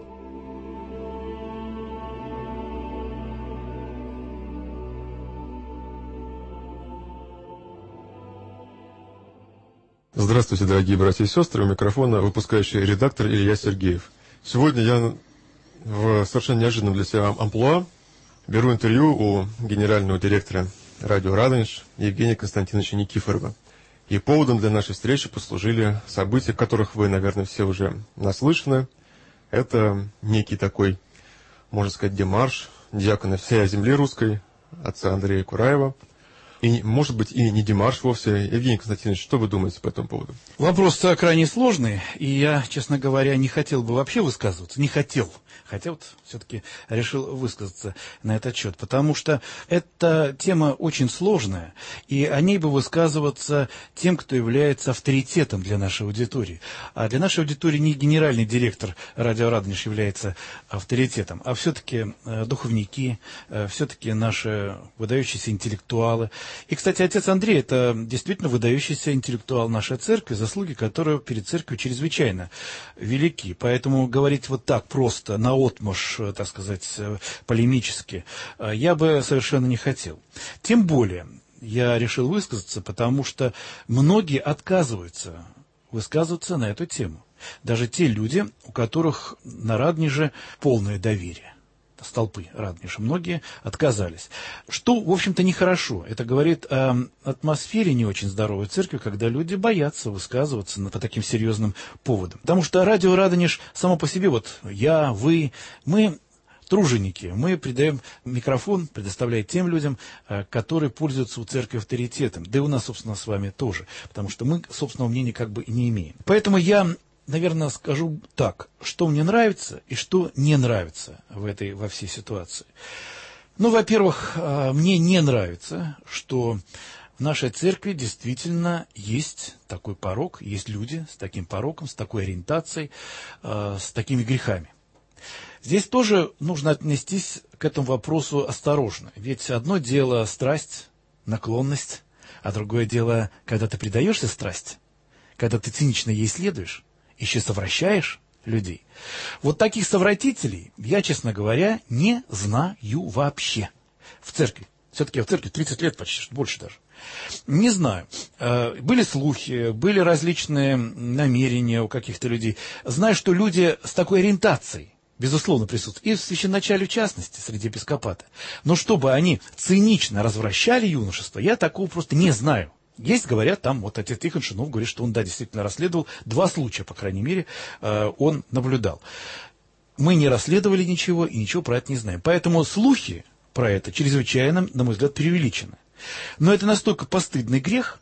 Здравствуйте, дорогие братья и сестры. У микрофона выпускающий редактор Илья Сергеев. Сегодня я в совершенно неожиданном для себя амплуа беру интервью у генерального директора радио «Радонеж» Евгения Константиновича Никифорова. И поводом для нашей встречи послужили события, о которых вы, наверное, все уже наслышаны. Это некий такой, можно сказать, демарш диакона всей земли русской, отца Андрея Кураева. И, может быть, и не демарш вовсе. Евгений Константинович, что вы думаете по этому поводу? Вопрос-то крайне сложный, и я, честно говоря, не хотел бы вообще высказываться. Не хотел. Хотя вот все-таки решил высказаться на этот счет, потому что эта тема очень сложная, и о ней бы высказываться тем, кто является авторитетом для нашей аудитории. А для нашей аудитории не генеральный директор радио «Радонеж» является авторитетом, а все-таки э, духовники, э, все-таки наши выдающиеся интеллектуалы. И, кстати, отец Андрей – это действительно выдающийся интеллектуал нашей церкви, заслуги которого перед церковью чрезвычайно велики. Поэтому говорить вот так просто, наотмашь, так сказать, полемически, я бы совершенно не хотел. Тем более я решил высказаться, потому что многие отказываются высказываться на эту тему. Даже те люди, у которых на Радонеже полное доверие. столпы Радонежа. Многие отказались. Что, в общем-то, нехорошо. Это говорит о атмосфере не очень здоровой церкви, когда люди боятся высказываться по таким серьезным поводам. Потому что радио Радонеж само по себе, вот я, вы, мы труженики, мы придаем микрофон, предоставляем тем людям, которые пользуются у церкви авторитетом. Да и у нас, собственно, с вами тоже. Потому что мы собственного мнения как бы и не имеем. Поэтому я, наверное, скажу так, что мне нравится и что не нравится в этой, во всей ситуации. Ну, во-первых, мне не нравится, что в нашей церкви действительно есть такой порок, есть люди с таким пороком, с такой ориентацией, с такими грехами. Здесь тоже нужно отнестись к этому вопросу осторожно. Ведь одно дело страсть, наклонность, а другое дело, когда ты предаешься страсти, когда ты цинично ей следуешь, еще совращаешь людей. Вот таких совратителей я, честно говоря, не знаю вообще в церкви. Все-таки я в церкви тридцать лет почти, больше даже. Не знаю. Были слухи, были различные намерения у каких-то людей. Знаю, что люди с такой ориентацией, безусловно, присутствуют. И в священноначале, в частности, среди епископата. Но чтобы они цинично развращали юношество, я такого просто не знаю. Есть, говорят, там, вот отец Тихон Шинов говорит, что он, да, действительно расследовал. Два случая, по крайней мере, он наблюдал. Мы не расследовали ничего и ничего про это не знаем. Поэтому слухи про это чрезвычайно, на мой взгляд, преувеличены. Но это настолько постыдный грех,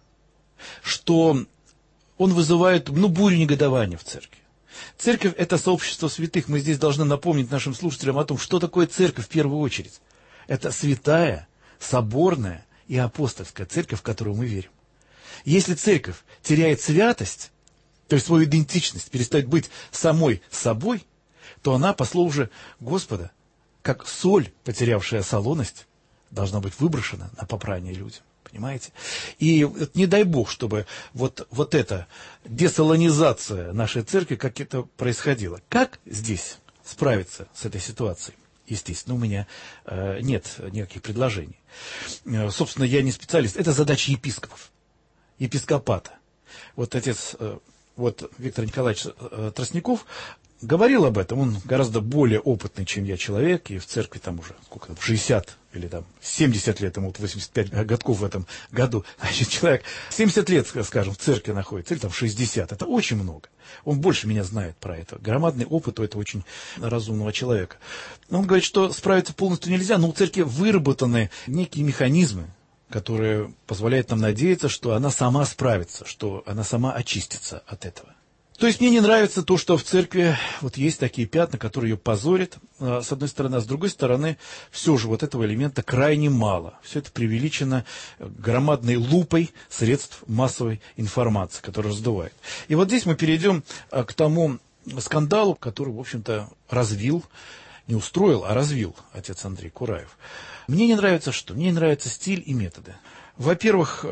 что он вызывает, ну, бурю негодования в церкви. Церковь – это сообщество святых. Мы здесь должны напомнить нашим слушателям о том, что такое церковь в первую очередь. Это святая, соборная и апостольская церковь, в которую мы верим. Если церковь теряет святость, то есть свою идентичность, перестает быть самой собой, то она, по слову же Господа, как соль, потерявшая солоность, должна быть выброшена на попрание людям. Понимаете? И вот не дай Бог, чтобы вот, вот эта десалонизация нашей церкви как это происходило. Как здесь справиться с этой ситуацией? Естественно, у меня э, нет никаких предложений. Э, собственно, я не специалист. Это задача епископов, епископата. Вот отец, э, вот Виктор Николаевич э, Тростников говорил об этом. Он гораздо более опытный, чем я, человек, и в церкви там уже сколько там, шестьдесят или там семьдесят лет, ему вот восемьдесят пять годков в этом году. Значит, человек семьдесят лет, скажем, в церкви находится, или там шестьдесят. Это очень много. Он больше меня знает про это. Громадный опыт у этого очень разумного человека. Он говорит, что справиться полностью нельзя, но у церкви выработаны некие механизмы, которые позволяют нам надеяться, что она сама справится, что она сама очистится от этого. То есть мне не нравится то, что в церкви вот есть такие пятна, которые ее позорят, с одной стороны, а с другой стороны, все же вот этого элемента крайне мало. Все это преувеличено громадной лупой средств массовой информации, которая раздувает. И вот здесь мы перейдем к тому скандалу, который, в общем-то, развил, не устроил, а развил отец Андрей Кураев. Мне не нравится что? Мне не нравится стиль и методы. Во-первых,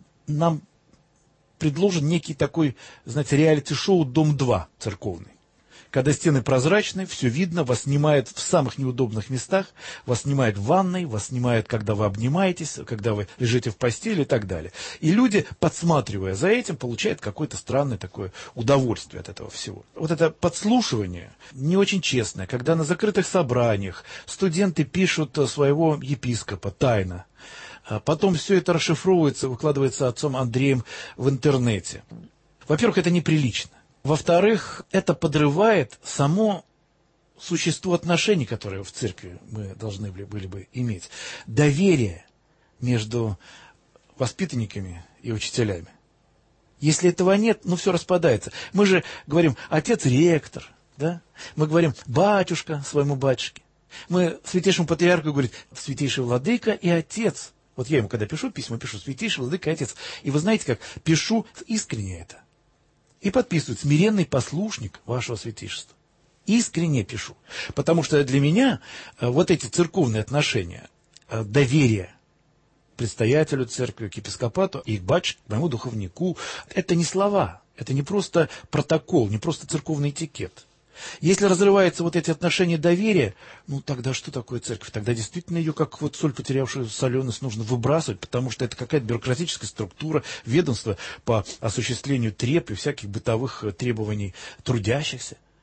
нам предложен некий такой, знаете, реалити-шоу «Дом-два» церковный. Когда стены прозрачные, все видно, вас снимают в самых неудобных местах, вас снимают в ванной, вас снимают, когда вы обнимаетесь, когда вы лежите в постели и так далее. И люди, подсматривая за этим, получают какое-то странное такое удовольствие от этого всего. Вот это подслушивание не очень честное, когда на закрытых собраниях студенты пишут своего епископа тайно. Потом все это расшифровывается, выкладывается отцом Андреем в интернете. Во-первых, это неприлично. Во-вторых, это подрывает само существо отношений, которые в церкви мы должны были бы иметь. Доверие между воспитанниками и учителями. Если этого нет, ну все распадается. Мы же говорим отец-ректор, да? Мы говорим батюшка своему батюшке. Мы святейшему патриарху говорим святейший владыка и отец. Вот я ему, когда пишу письма, пишу святейший владыка и отец. И вы знаете как? Пишу искренне это. И подписывает смиренный послушник вашего святейшества. Искренне пишу. Потому что для меня вот эти церковные отношения, доверие предстоятелю церкви, к епископату и к батюшке, к моему духовнику, это не слова, это не просто протокол, не просто церковный этикет. Если разрываются вот эти отношения доверия, ну тогда что такое церковь? Тогда действительно ее, как вот соль, потерявшую соленость, нужно выбрасывать, потому что это какая-то бюрократическая структура, ведомство по осуществлению треб и всяких бытовых требований трудящихся.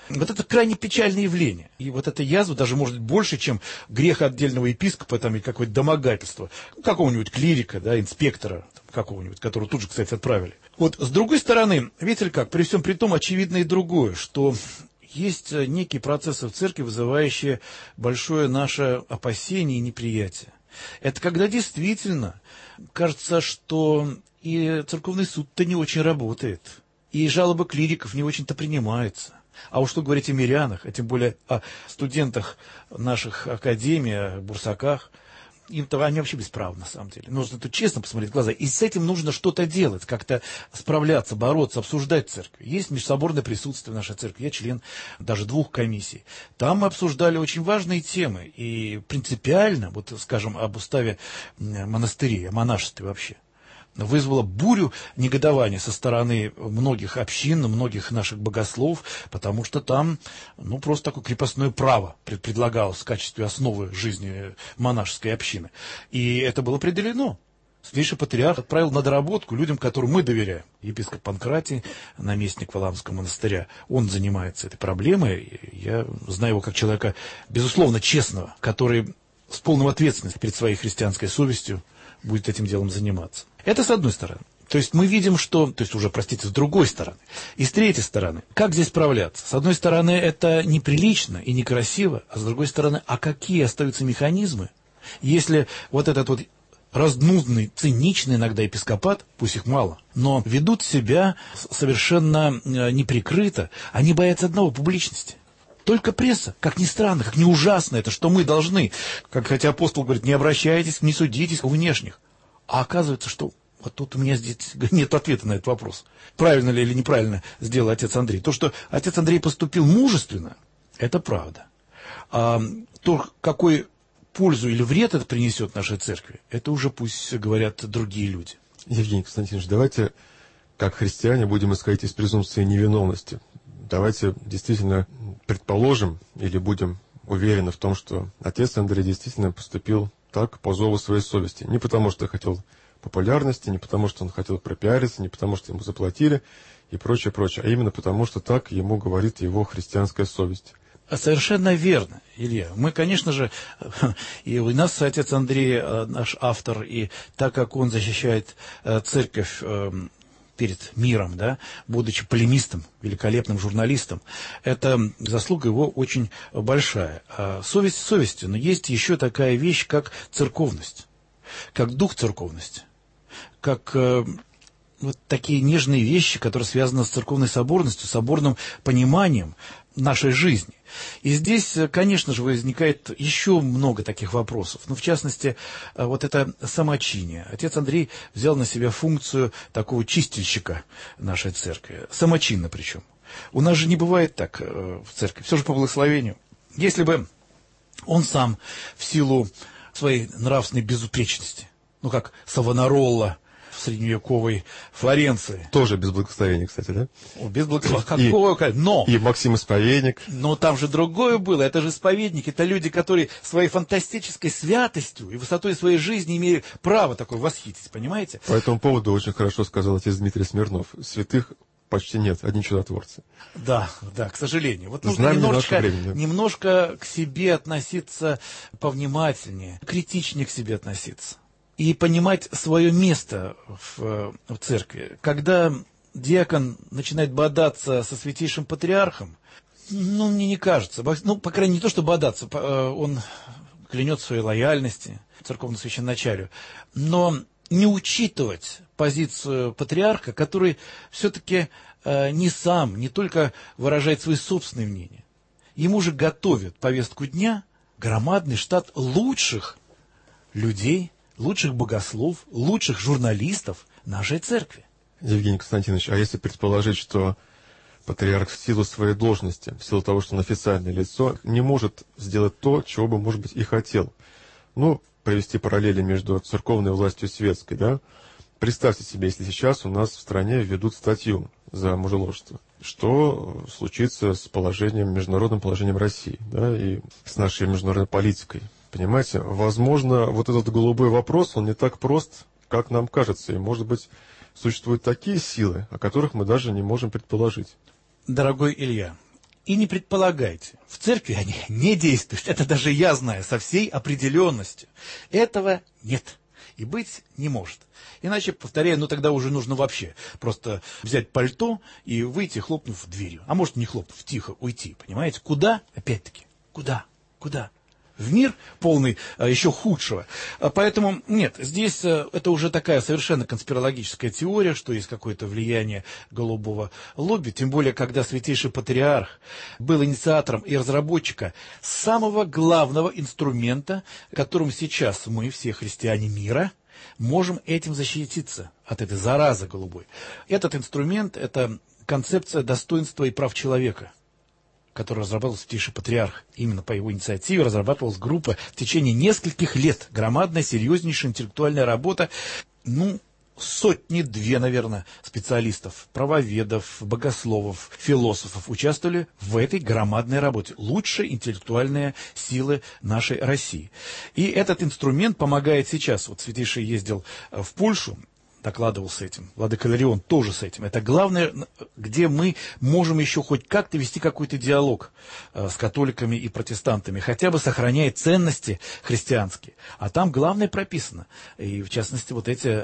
Вот это крайне печальное явление. И вот эта язва даже может быть больше, чем грех отдельного епископа там, или какое-то домогательство. Какого-нибудь клирика, да, инспектора там, какого-нибудь, которого тут же, кстати, отправили. Вот с другой стороны, видите ли как, при всем при том очевидно и другое, что есть некие процессы в церкви, вызывающие большое наше опасение и неприятие. Это когда действительно кажется, что и церковный суд-то не очень работает, и жалобы клириков не очень-то принимаются. А уж что говорить о мирянах, а тем более о студентах наших академий, о бурсаках. Им-то они вообще бесправны, на самом деле. Нужно тут честно посмотреть в глаза. И с этим нужно что-то делать, как-то справляться, бороться, обсуждать церковь. Есть межсоборное присутствие в нашей церкви. Я член даже двух комиссий. Там мы обсуждали очень важные темы. И принципиально, вот скажем, об уставе монастырей, о монашестве вообще, вызвало бурю негодования со стороны многих общин, многих наших богослов, потому что там ну, просто такое крепостное право предлагалось в качестве основы жизни монашеской общины. И это было определено. Святейший патриарх отправил на доработку людям, которым мы доверяем. Епископ Панкратий, наместник Валаамского монастыря, он занимается этой проблемой. Я знаю его как человека, безусловно, честного, который с полной ответственностью перед своей христианской совестью будет этим делом заниматься. Это с одной стороны. То есть мы видим, что... То есть уже, простите, с другой стороны. И с третьей стороны. Как здесь справляться? С одной стороны, это неприлично и некрасиво. А с другой стороны, а какие остаются механизмы, если вот этот вот разнудный, циничный иногда епископат, пусть их мало, но ведут себя совершенно неприкрыто. Они боятся одного — публичности. Только пресса, как ни странно, как ни ужасно это, что мы должны, как хотя апостол говорит, не обращайтесь, не судитесь у внешних. А оказывается, что вот тут у меня здесь нет ответа на этот вопрос. Правильно ли или неправильно сделал отец Андрей. То, что отец Андрей поступил мужественно, это правда. А то, какой пользу или вред это принесет нашей церкви, это уже пусть говорят другие люди. Евгений Константинович, давайте, как христиане, будем исходить из презумпции невиновности. Давайте действительно предположим или будем уверены в том, что отец Андрей действительно поступил так по зову своей совести. Не потому, что хотел популярности, не потому, что он хотел пропиариться, не потому, что ему заплатили и прочее, прочее, а именно потому, что так ему говорит его христианская совесть. Совершенно верно, Илья. Мы, конечно же, и у нас отец Андрей наш автор, и так как он защищает церковь перед миром, да, будучи полемистом, великолепным журналистом, это заслуга его очень большая. А совесть совестью, но есть еще такая вещь, как церковность, как дух церковности, как э, вот такие нежные вещи, которые связаны с церковной соборностью, соборным пониманием нашей жизни. И здесь, конечно же, возникает еще много таких вопросов. Ну, в частности, вот это самочиние. Отец Андрей взял на себя функцию такого чистильщика нашей церкви. Самочинно причем. У нас же не бывает так в церкви. Все же по благословению. Если бы он сам в силу своей нравственной безупречности, ну, как Савонаролла в средневековой Флоренции. Тоже без благословения, кстати, да? О, без благословения. Какого? Но! И Максим Исповедник. Но там же другое было. Это же исповедники. Это люди, которые своей фантастической святостью и высотой своей жизни имели право такое восхитить. Понимаете? По этому поводу очень хорошо сказал отец Дмитрий Смирнов. Святых почти нет, одни чудотворцы. Да, да, к сожалению. Вот нужно немножко, времени, да. немножко к себе относиться повнимательнее, критичнее к себе относиться. И понимать свое место в, в церкви. Когда диакон начинает бодаться со святейшим патриархом, ну, мне не кажется, ну, по крайней мере, не то, что бодаться, он клянет своей лояльности церковному священначалию, но не учитывать позицию патриарха, который все-таки не сам, не только выражает свои собственные мнения. Ему же готовят повестку дня громадный штат лучших людей, лучших богослов, лучших журналистов нашей церкви. Евгений Константинович, а если предположить, что патриарх в силу своей должности, в силу того, что он официальное лицо, не может сделать то, чего бы, может быть, и хотел? Ну, провести параллели между церковной властью и светской, да? Представьте себе, если сейчас у нас в стране введут статью за мужеложество. Что случится с положением, международным положением России, да, и с нашей международной политикой? Понимаете, возможно, вот этот голубой вопрос, он не так прост, как нам кажется. И, может быть, существуют такие силы, о которых мы даже не можем предположить. Дорогой Илья, и не предполагайте. В церкви они не действуют. Это даже я знаю со всей определенностью. Этого нет и быть не может. Иначе, повторяю, ну тогда уже нужно вообще просто взять пальто и выйти, хлопнув дверью. А может, не хлопнув, тихо уйти, понимаете? Куда? Опять-таки, куда? Куда? В мир полный а, еще худшего. А, поэтому, нет, здесь а, это уже такая совершенно конспирологическая теория, что есть какое-то влияние голубого лобби, тем более, когда Святейший Патриарх был инициатором и разработчиком самого главного инструмента, которым сейчас мы, все христиане мира, можем этим защититься от этой заразы голубой. Этот инструмент – это концепция достоинства и прав человека, который разрабатывал Святейший Патриарх. Именно по его инициативе разрабатывалась группа в течение нескольких лет. Громадная, серьезнейшая интеллектуальная работа. Ну, сотни-две, наверное, специалистов, правоведов, богословов, философов участвовали в этой громадной работе. Лучшие интеллектуальные силы нашей России. И этот инструмент помогает сейчас. Вот Святейший ездил в Польшу, докладывал с этим. Владыка Иларион тоже с этим. Это главное, где мы можем еще хоть как-то вести какой-то диалог э, с католиками и протестантами, хотя бы сохраняя ценности христианские. А там главное прописано. И в частности, вот эти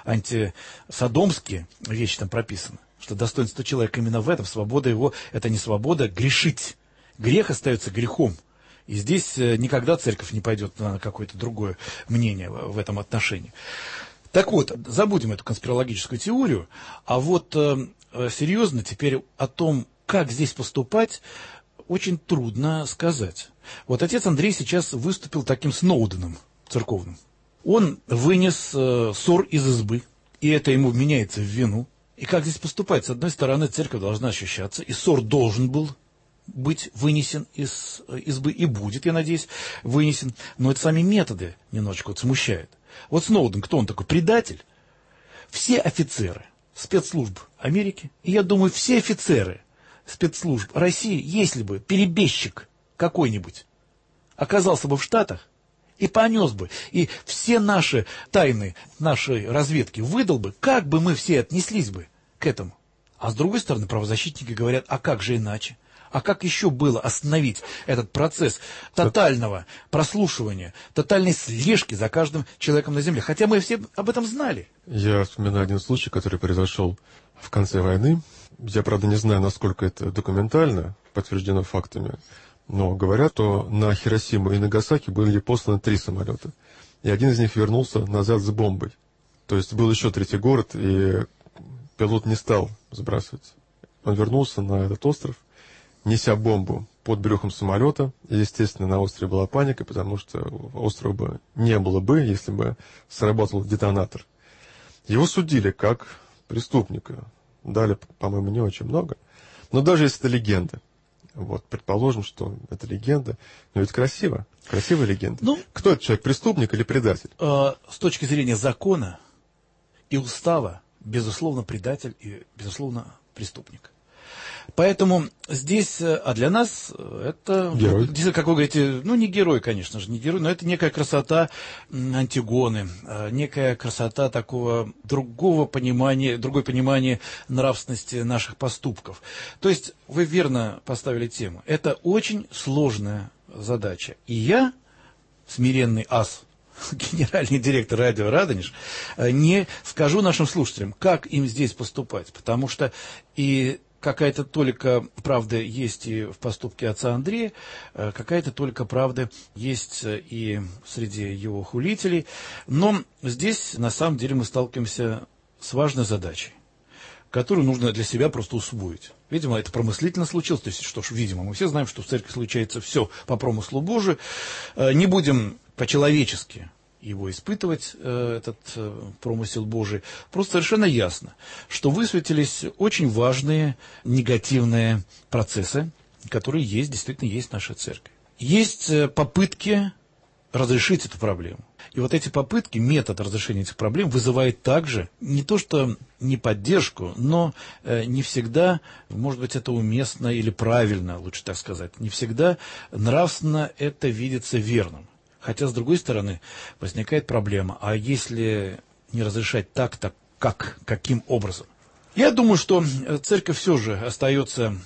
антисодомские вещи там прописаны. Что достоинство человека именно в этом. Свобода его – это не свобода грешить. Грех остается грехом. И здесь никогда церковь не пойдет на какое-то другое мнение в этом отношении. Так вот, забудем эту конспирологическую теорию, а вот э, серьезно теперь о том, как здесь поступать, очень трудно сказать. Вот отец Андрей сейчас выступил таким Сноуденом церковным. Он вынес э, ссор из избы, и это ему вменяется в вину. И как здесь поступать? С одной стороны, церковь должна ощущаться, и ссор должен был быть вынесен из избы, и будет, я надеюсь, вынесен. Но это сами методы немножечко вот смущают. Вот Сноуден, кто он такой? Предатель. Все офицеры спецслужб Америки, и я думаю, все офицеры спецслужб России, если бы перебежчик какой-нибудь оказался бы в Штатах и понес бы, и все наши тайны нашей разведки выдал бы, как бы мы все отнеслись бы к этому. А с другой стороны, правозащитники говорят, а как же иначе? А как еще было остановить этот процесс тотального прослушивания, тотальной слежки за каждым человеком на земле? Хотя мы все об этом знали. Я вспоминаю один случай, который произошел в конце войны. Я, правда, не знаю, насколько это документально подтверждено фактами, но говорят, что на Хиросиму и Нагасаки были посланы три самолета, и один из них вернулся назад с бомбой. То есть был еще третий город, и пилот не стал сбрасывать. Он вернулся на этот остров, неся бомбу под брюхом самолета. И, естественно, на острове была паника, потому что острова бы не было бы, если бы сработал детонатор. Его судили как преступника. Дали, по-моему, не очень много. Но даже если это легенда, вот, предположим, что это легенда, но ведь красиво. Красивая легенда. Ну, кто этот человек, преступник или предатель? Э, с точки зрения закона и устава, безусловно, предатель и, безусловно, преступник. Поэтому здесь, а для нас это, герой. Как вы говорите, ну не герой, конечно же, не герой, но это некая красота Антигоны, некая красота такого другого понимания, другое понимание нравственности наших поступков. То есть вы верно поставили тему. Это очень сложная задача. И я, смиренный ас, генеральный директор радио «Радонеж», не скажу нашим слушателям, как им здесь поступать, потому что и какая-то толика правды есть и в поступке отца Андрея, какая-то толика правды есть и среди его хулителей. Но здесь, на самом деле, мы сталкиваемся с важной задачей, которую нужно для себя просто усвоить. Видимо, это промыслительно случилось. То есть, что ж, видимо, мы все знаем, что в церкви случается все по промыслу Божию. Не будем по-человечески его испытывать, этот промысел Божий, просто совершенно ясно, что высветились очень важные негативные процессы, которые есть, действительно есть в нашей церкви. Есть попытки разрешить эту проблему. И вот эти попытки, метод разрешения этих проблем вызывает также не то что не поддержку, но не всегда, может быть, это уместно или правильно, лучше так сказать, не всегда нравственно это видится верным. Хотя, с другой стороны, возникает проблема, а если не разрешать так, так как, каким образом? Я думаю, что церковь все же остается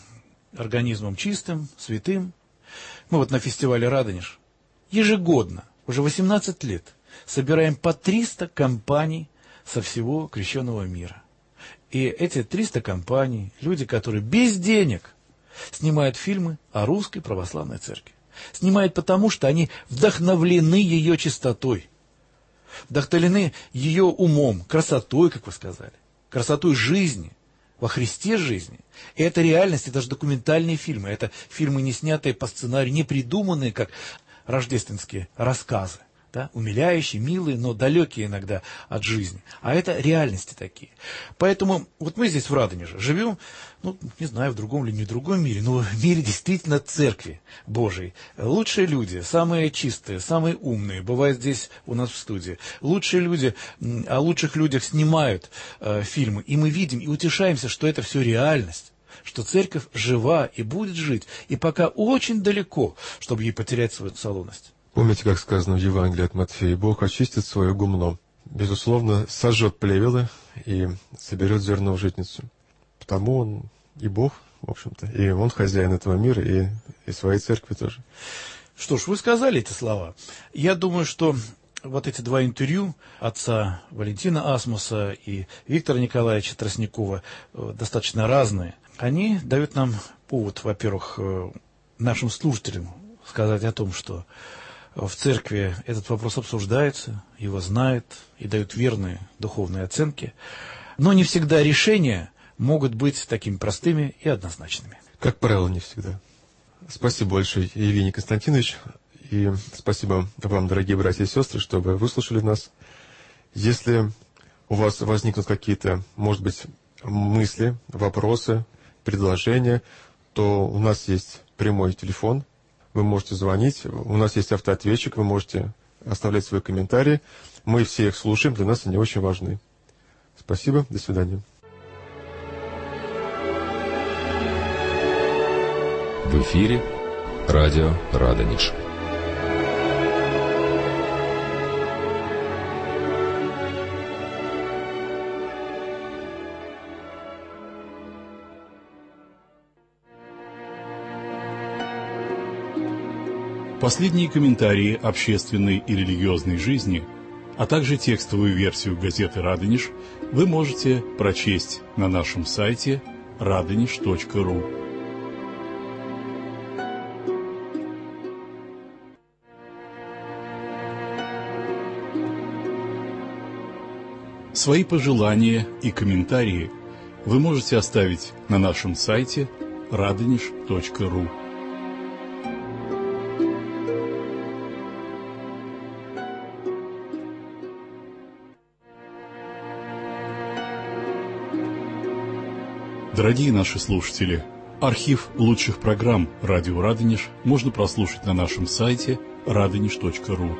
организмом чистым, святым. Мы вот на фестивале «Радонеж» ежегодно, уже восемнадцать лет, собираем по триста компаний со всего крещенного мира. И эти триста компаний, люди, которые без денег снимают фильмы о русской православной церкви. Снимают потому, что они вдохновлены ее чистотой, вдохновлены ее умом, красотой, как вы сказали, красотой жизни, во Христе жизни. И это реальность, это же документальные фильмы, это фильмы, не снятые по сценарию, не придуманные, как рождественские рассказы. Да, умиляющие, милые, но далекие иногда от жизни. А это реальности такие. Поэтому вот мы здесь в Радонеже живем, ну, не знаю, в другом или не в другом мире, но в мире действительно церкви Божией. Лучшие люди, самые чистые, самые умные, бывают здесь у нас в студии. Лучшие люди, о лучших людях снимают э, фильмы, и мы видим и утешаемся, что это все реальность. Что церковь жива и будет жить, и пока очень далеко, чтобы ей потерять свою салонность. Помните, как сказано в Евангелии от Матфея, Бог очистит свое гумно, безусловно, сожжет плевелы и соберет зерно в житницу. Потому Он и Бог, в общем-то, и Он хозяин этого мира, и, и своей церкви тоже. Что ж, вы сказали эти слова. Я думаю, что вот эти два интервью отца Валентина Асмуса и Виктора Николаевича Тростникова достаточно разные. Они дают нам повод, во-первых, нашим слушателям сказать о том, что в церкви этот вопрос обсуждается, его знают и дают верные духовные оценки, но не всегда решения могут быть такими простыми и однозначными. Как правило, не всегда. Спасибо большое, Евгений Константинович, и спасибо вам, дорогие братья и сестры, что вы выслушали нас. Если у вас возникнут какие-то, может быть, мысли, вопросы, предложения, то у нас есть прямой телефон. Вы можете звонить, у нас есть автоответчик, вы можете оставлять свои комментарии. Мы все их слушаем, для нас они очень важны. Спасибо, до свидания. В эфире радио «Радонеж». Последние комментарии общественной и религиозной жизни, а также текстовую версию газеты «Радонеж» вы можете прочесть на нашем сайте радонеж точка ру. Свои пожелания и комментарии вы можете оставить на нашем сайте радонеж точка ру. Дорогие наши слушатели, архив лучших программ «Радио Радонеж» можно прослушать на нашем сайте радонеж точка ру.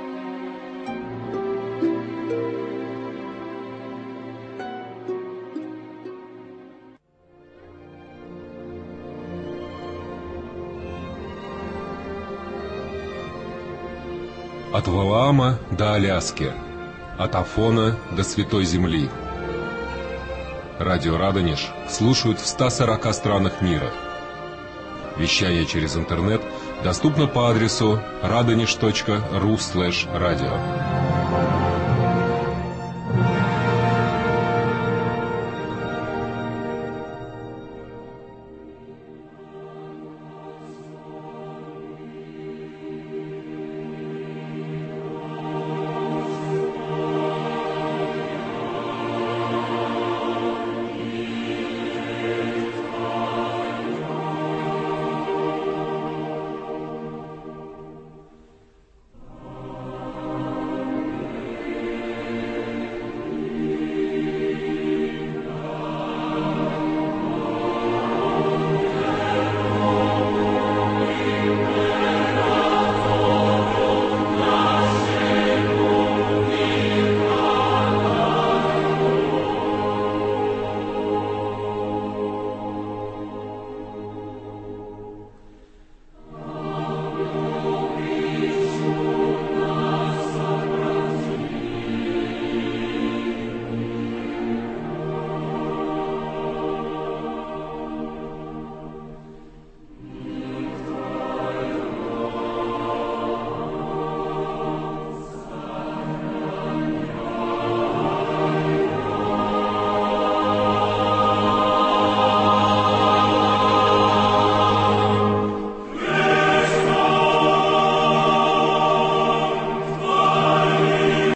От Валаама до Аляски, от Афона до Святой Земли. Радио «Радонеж» слушают в ста сорока странах мира. Вещание через интернет доступно по адресу радонеж точка ру слэш радио.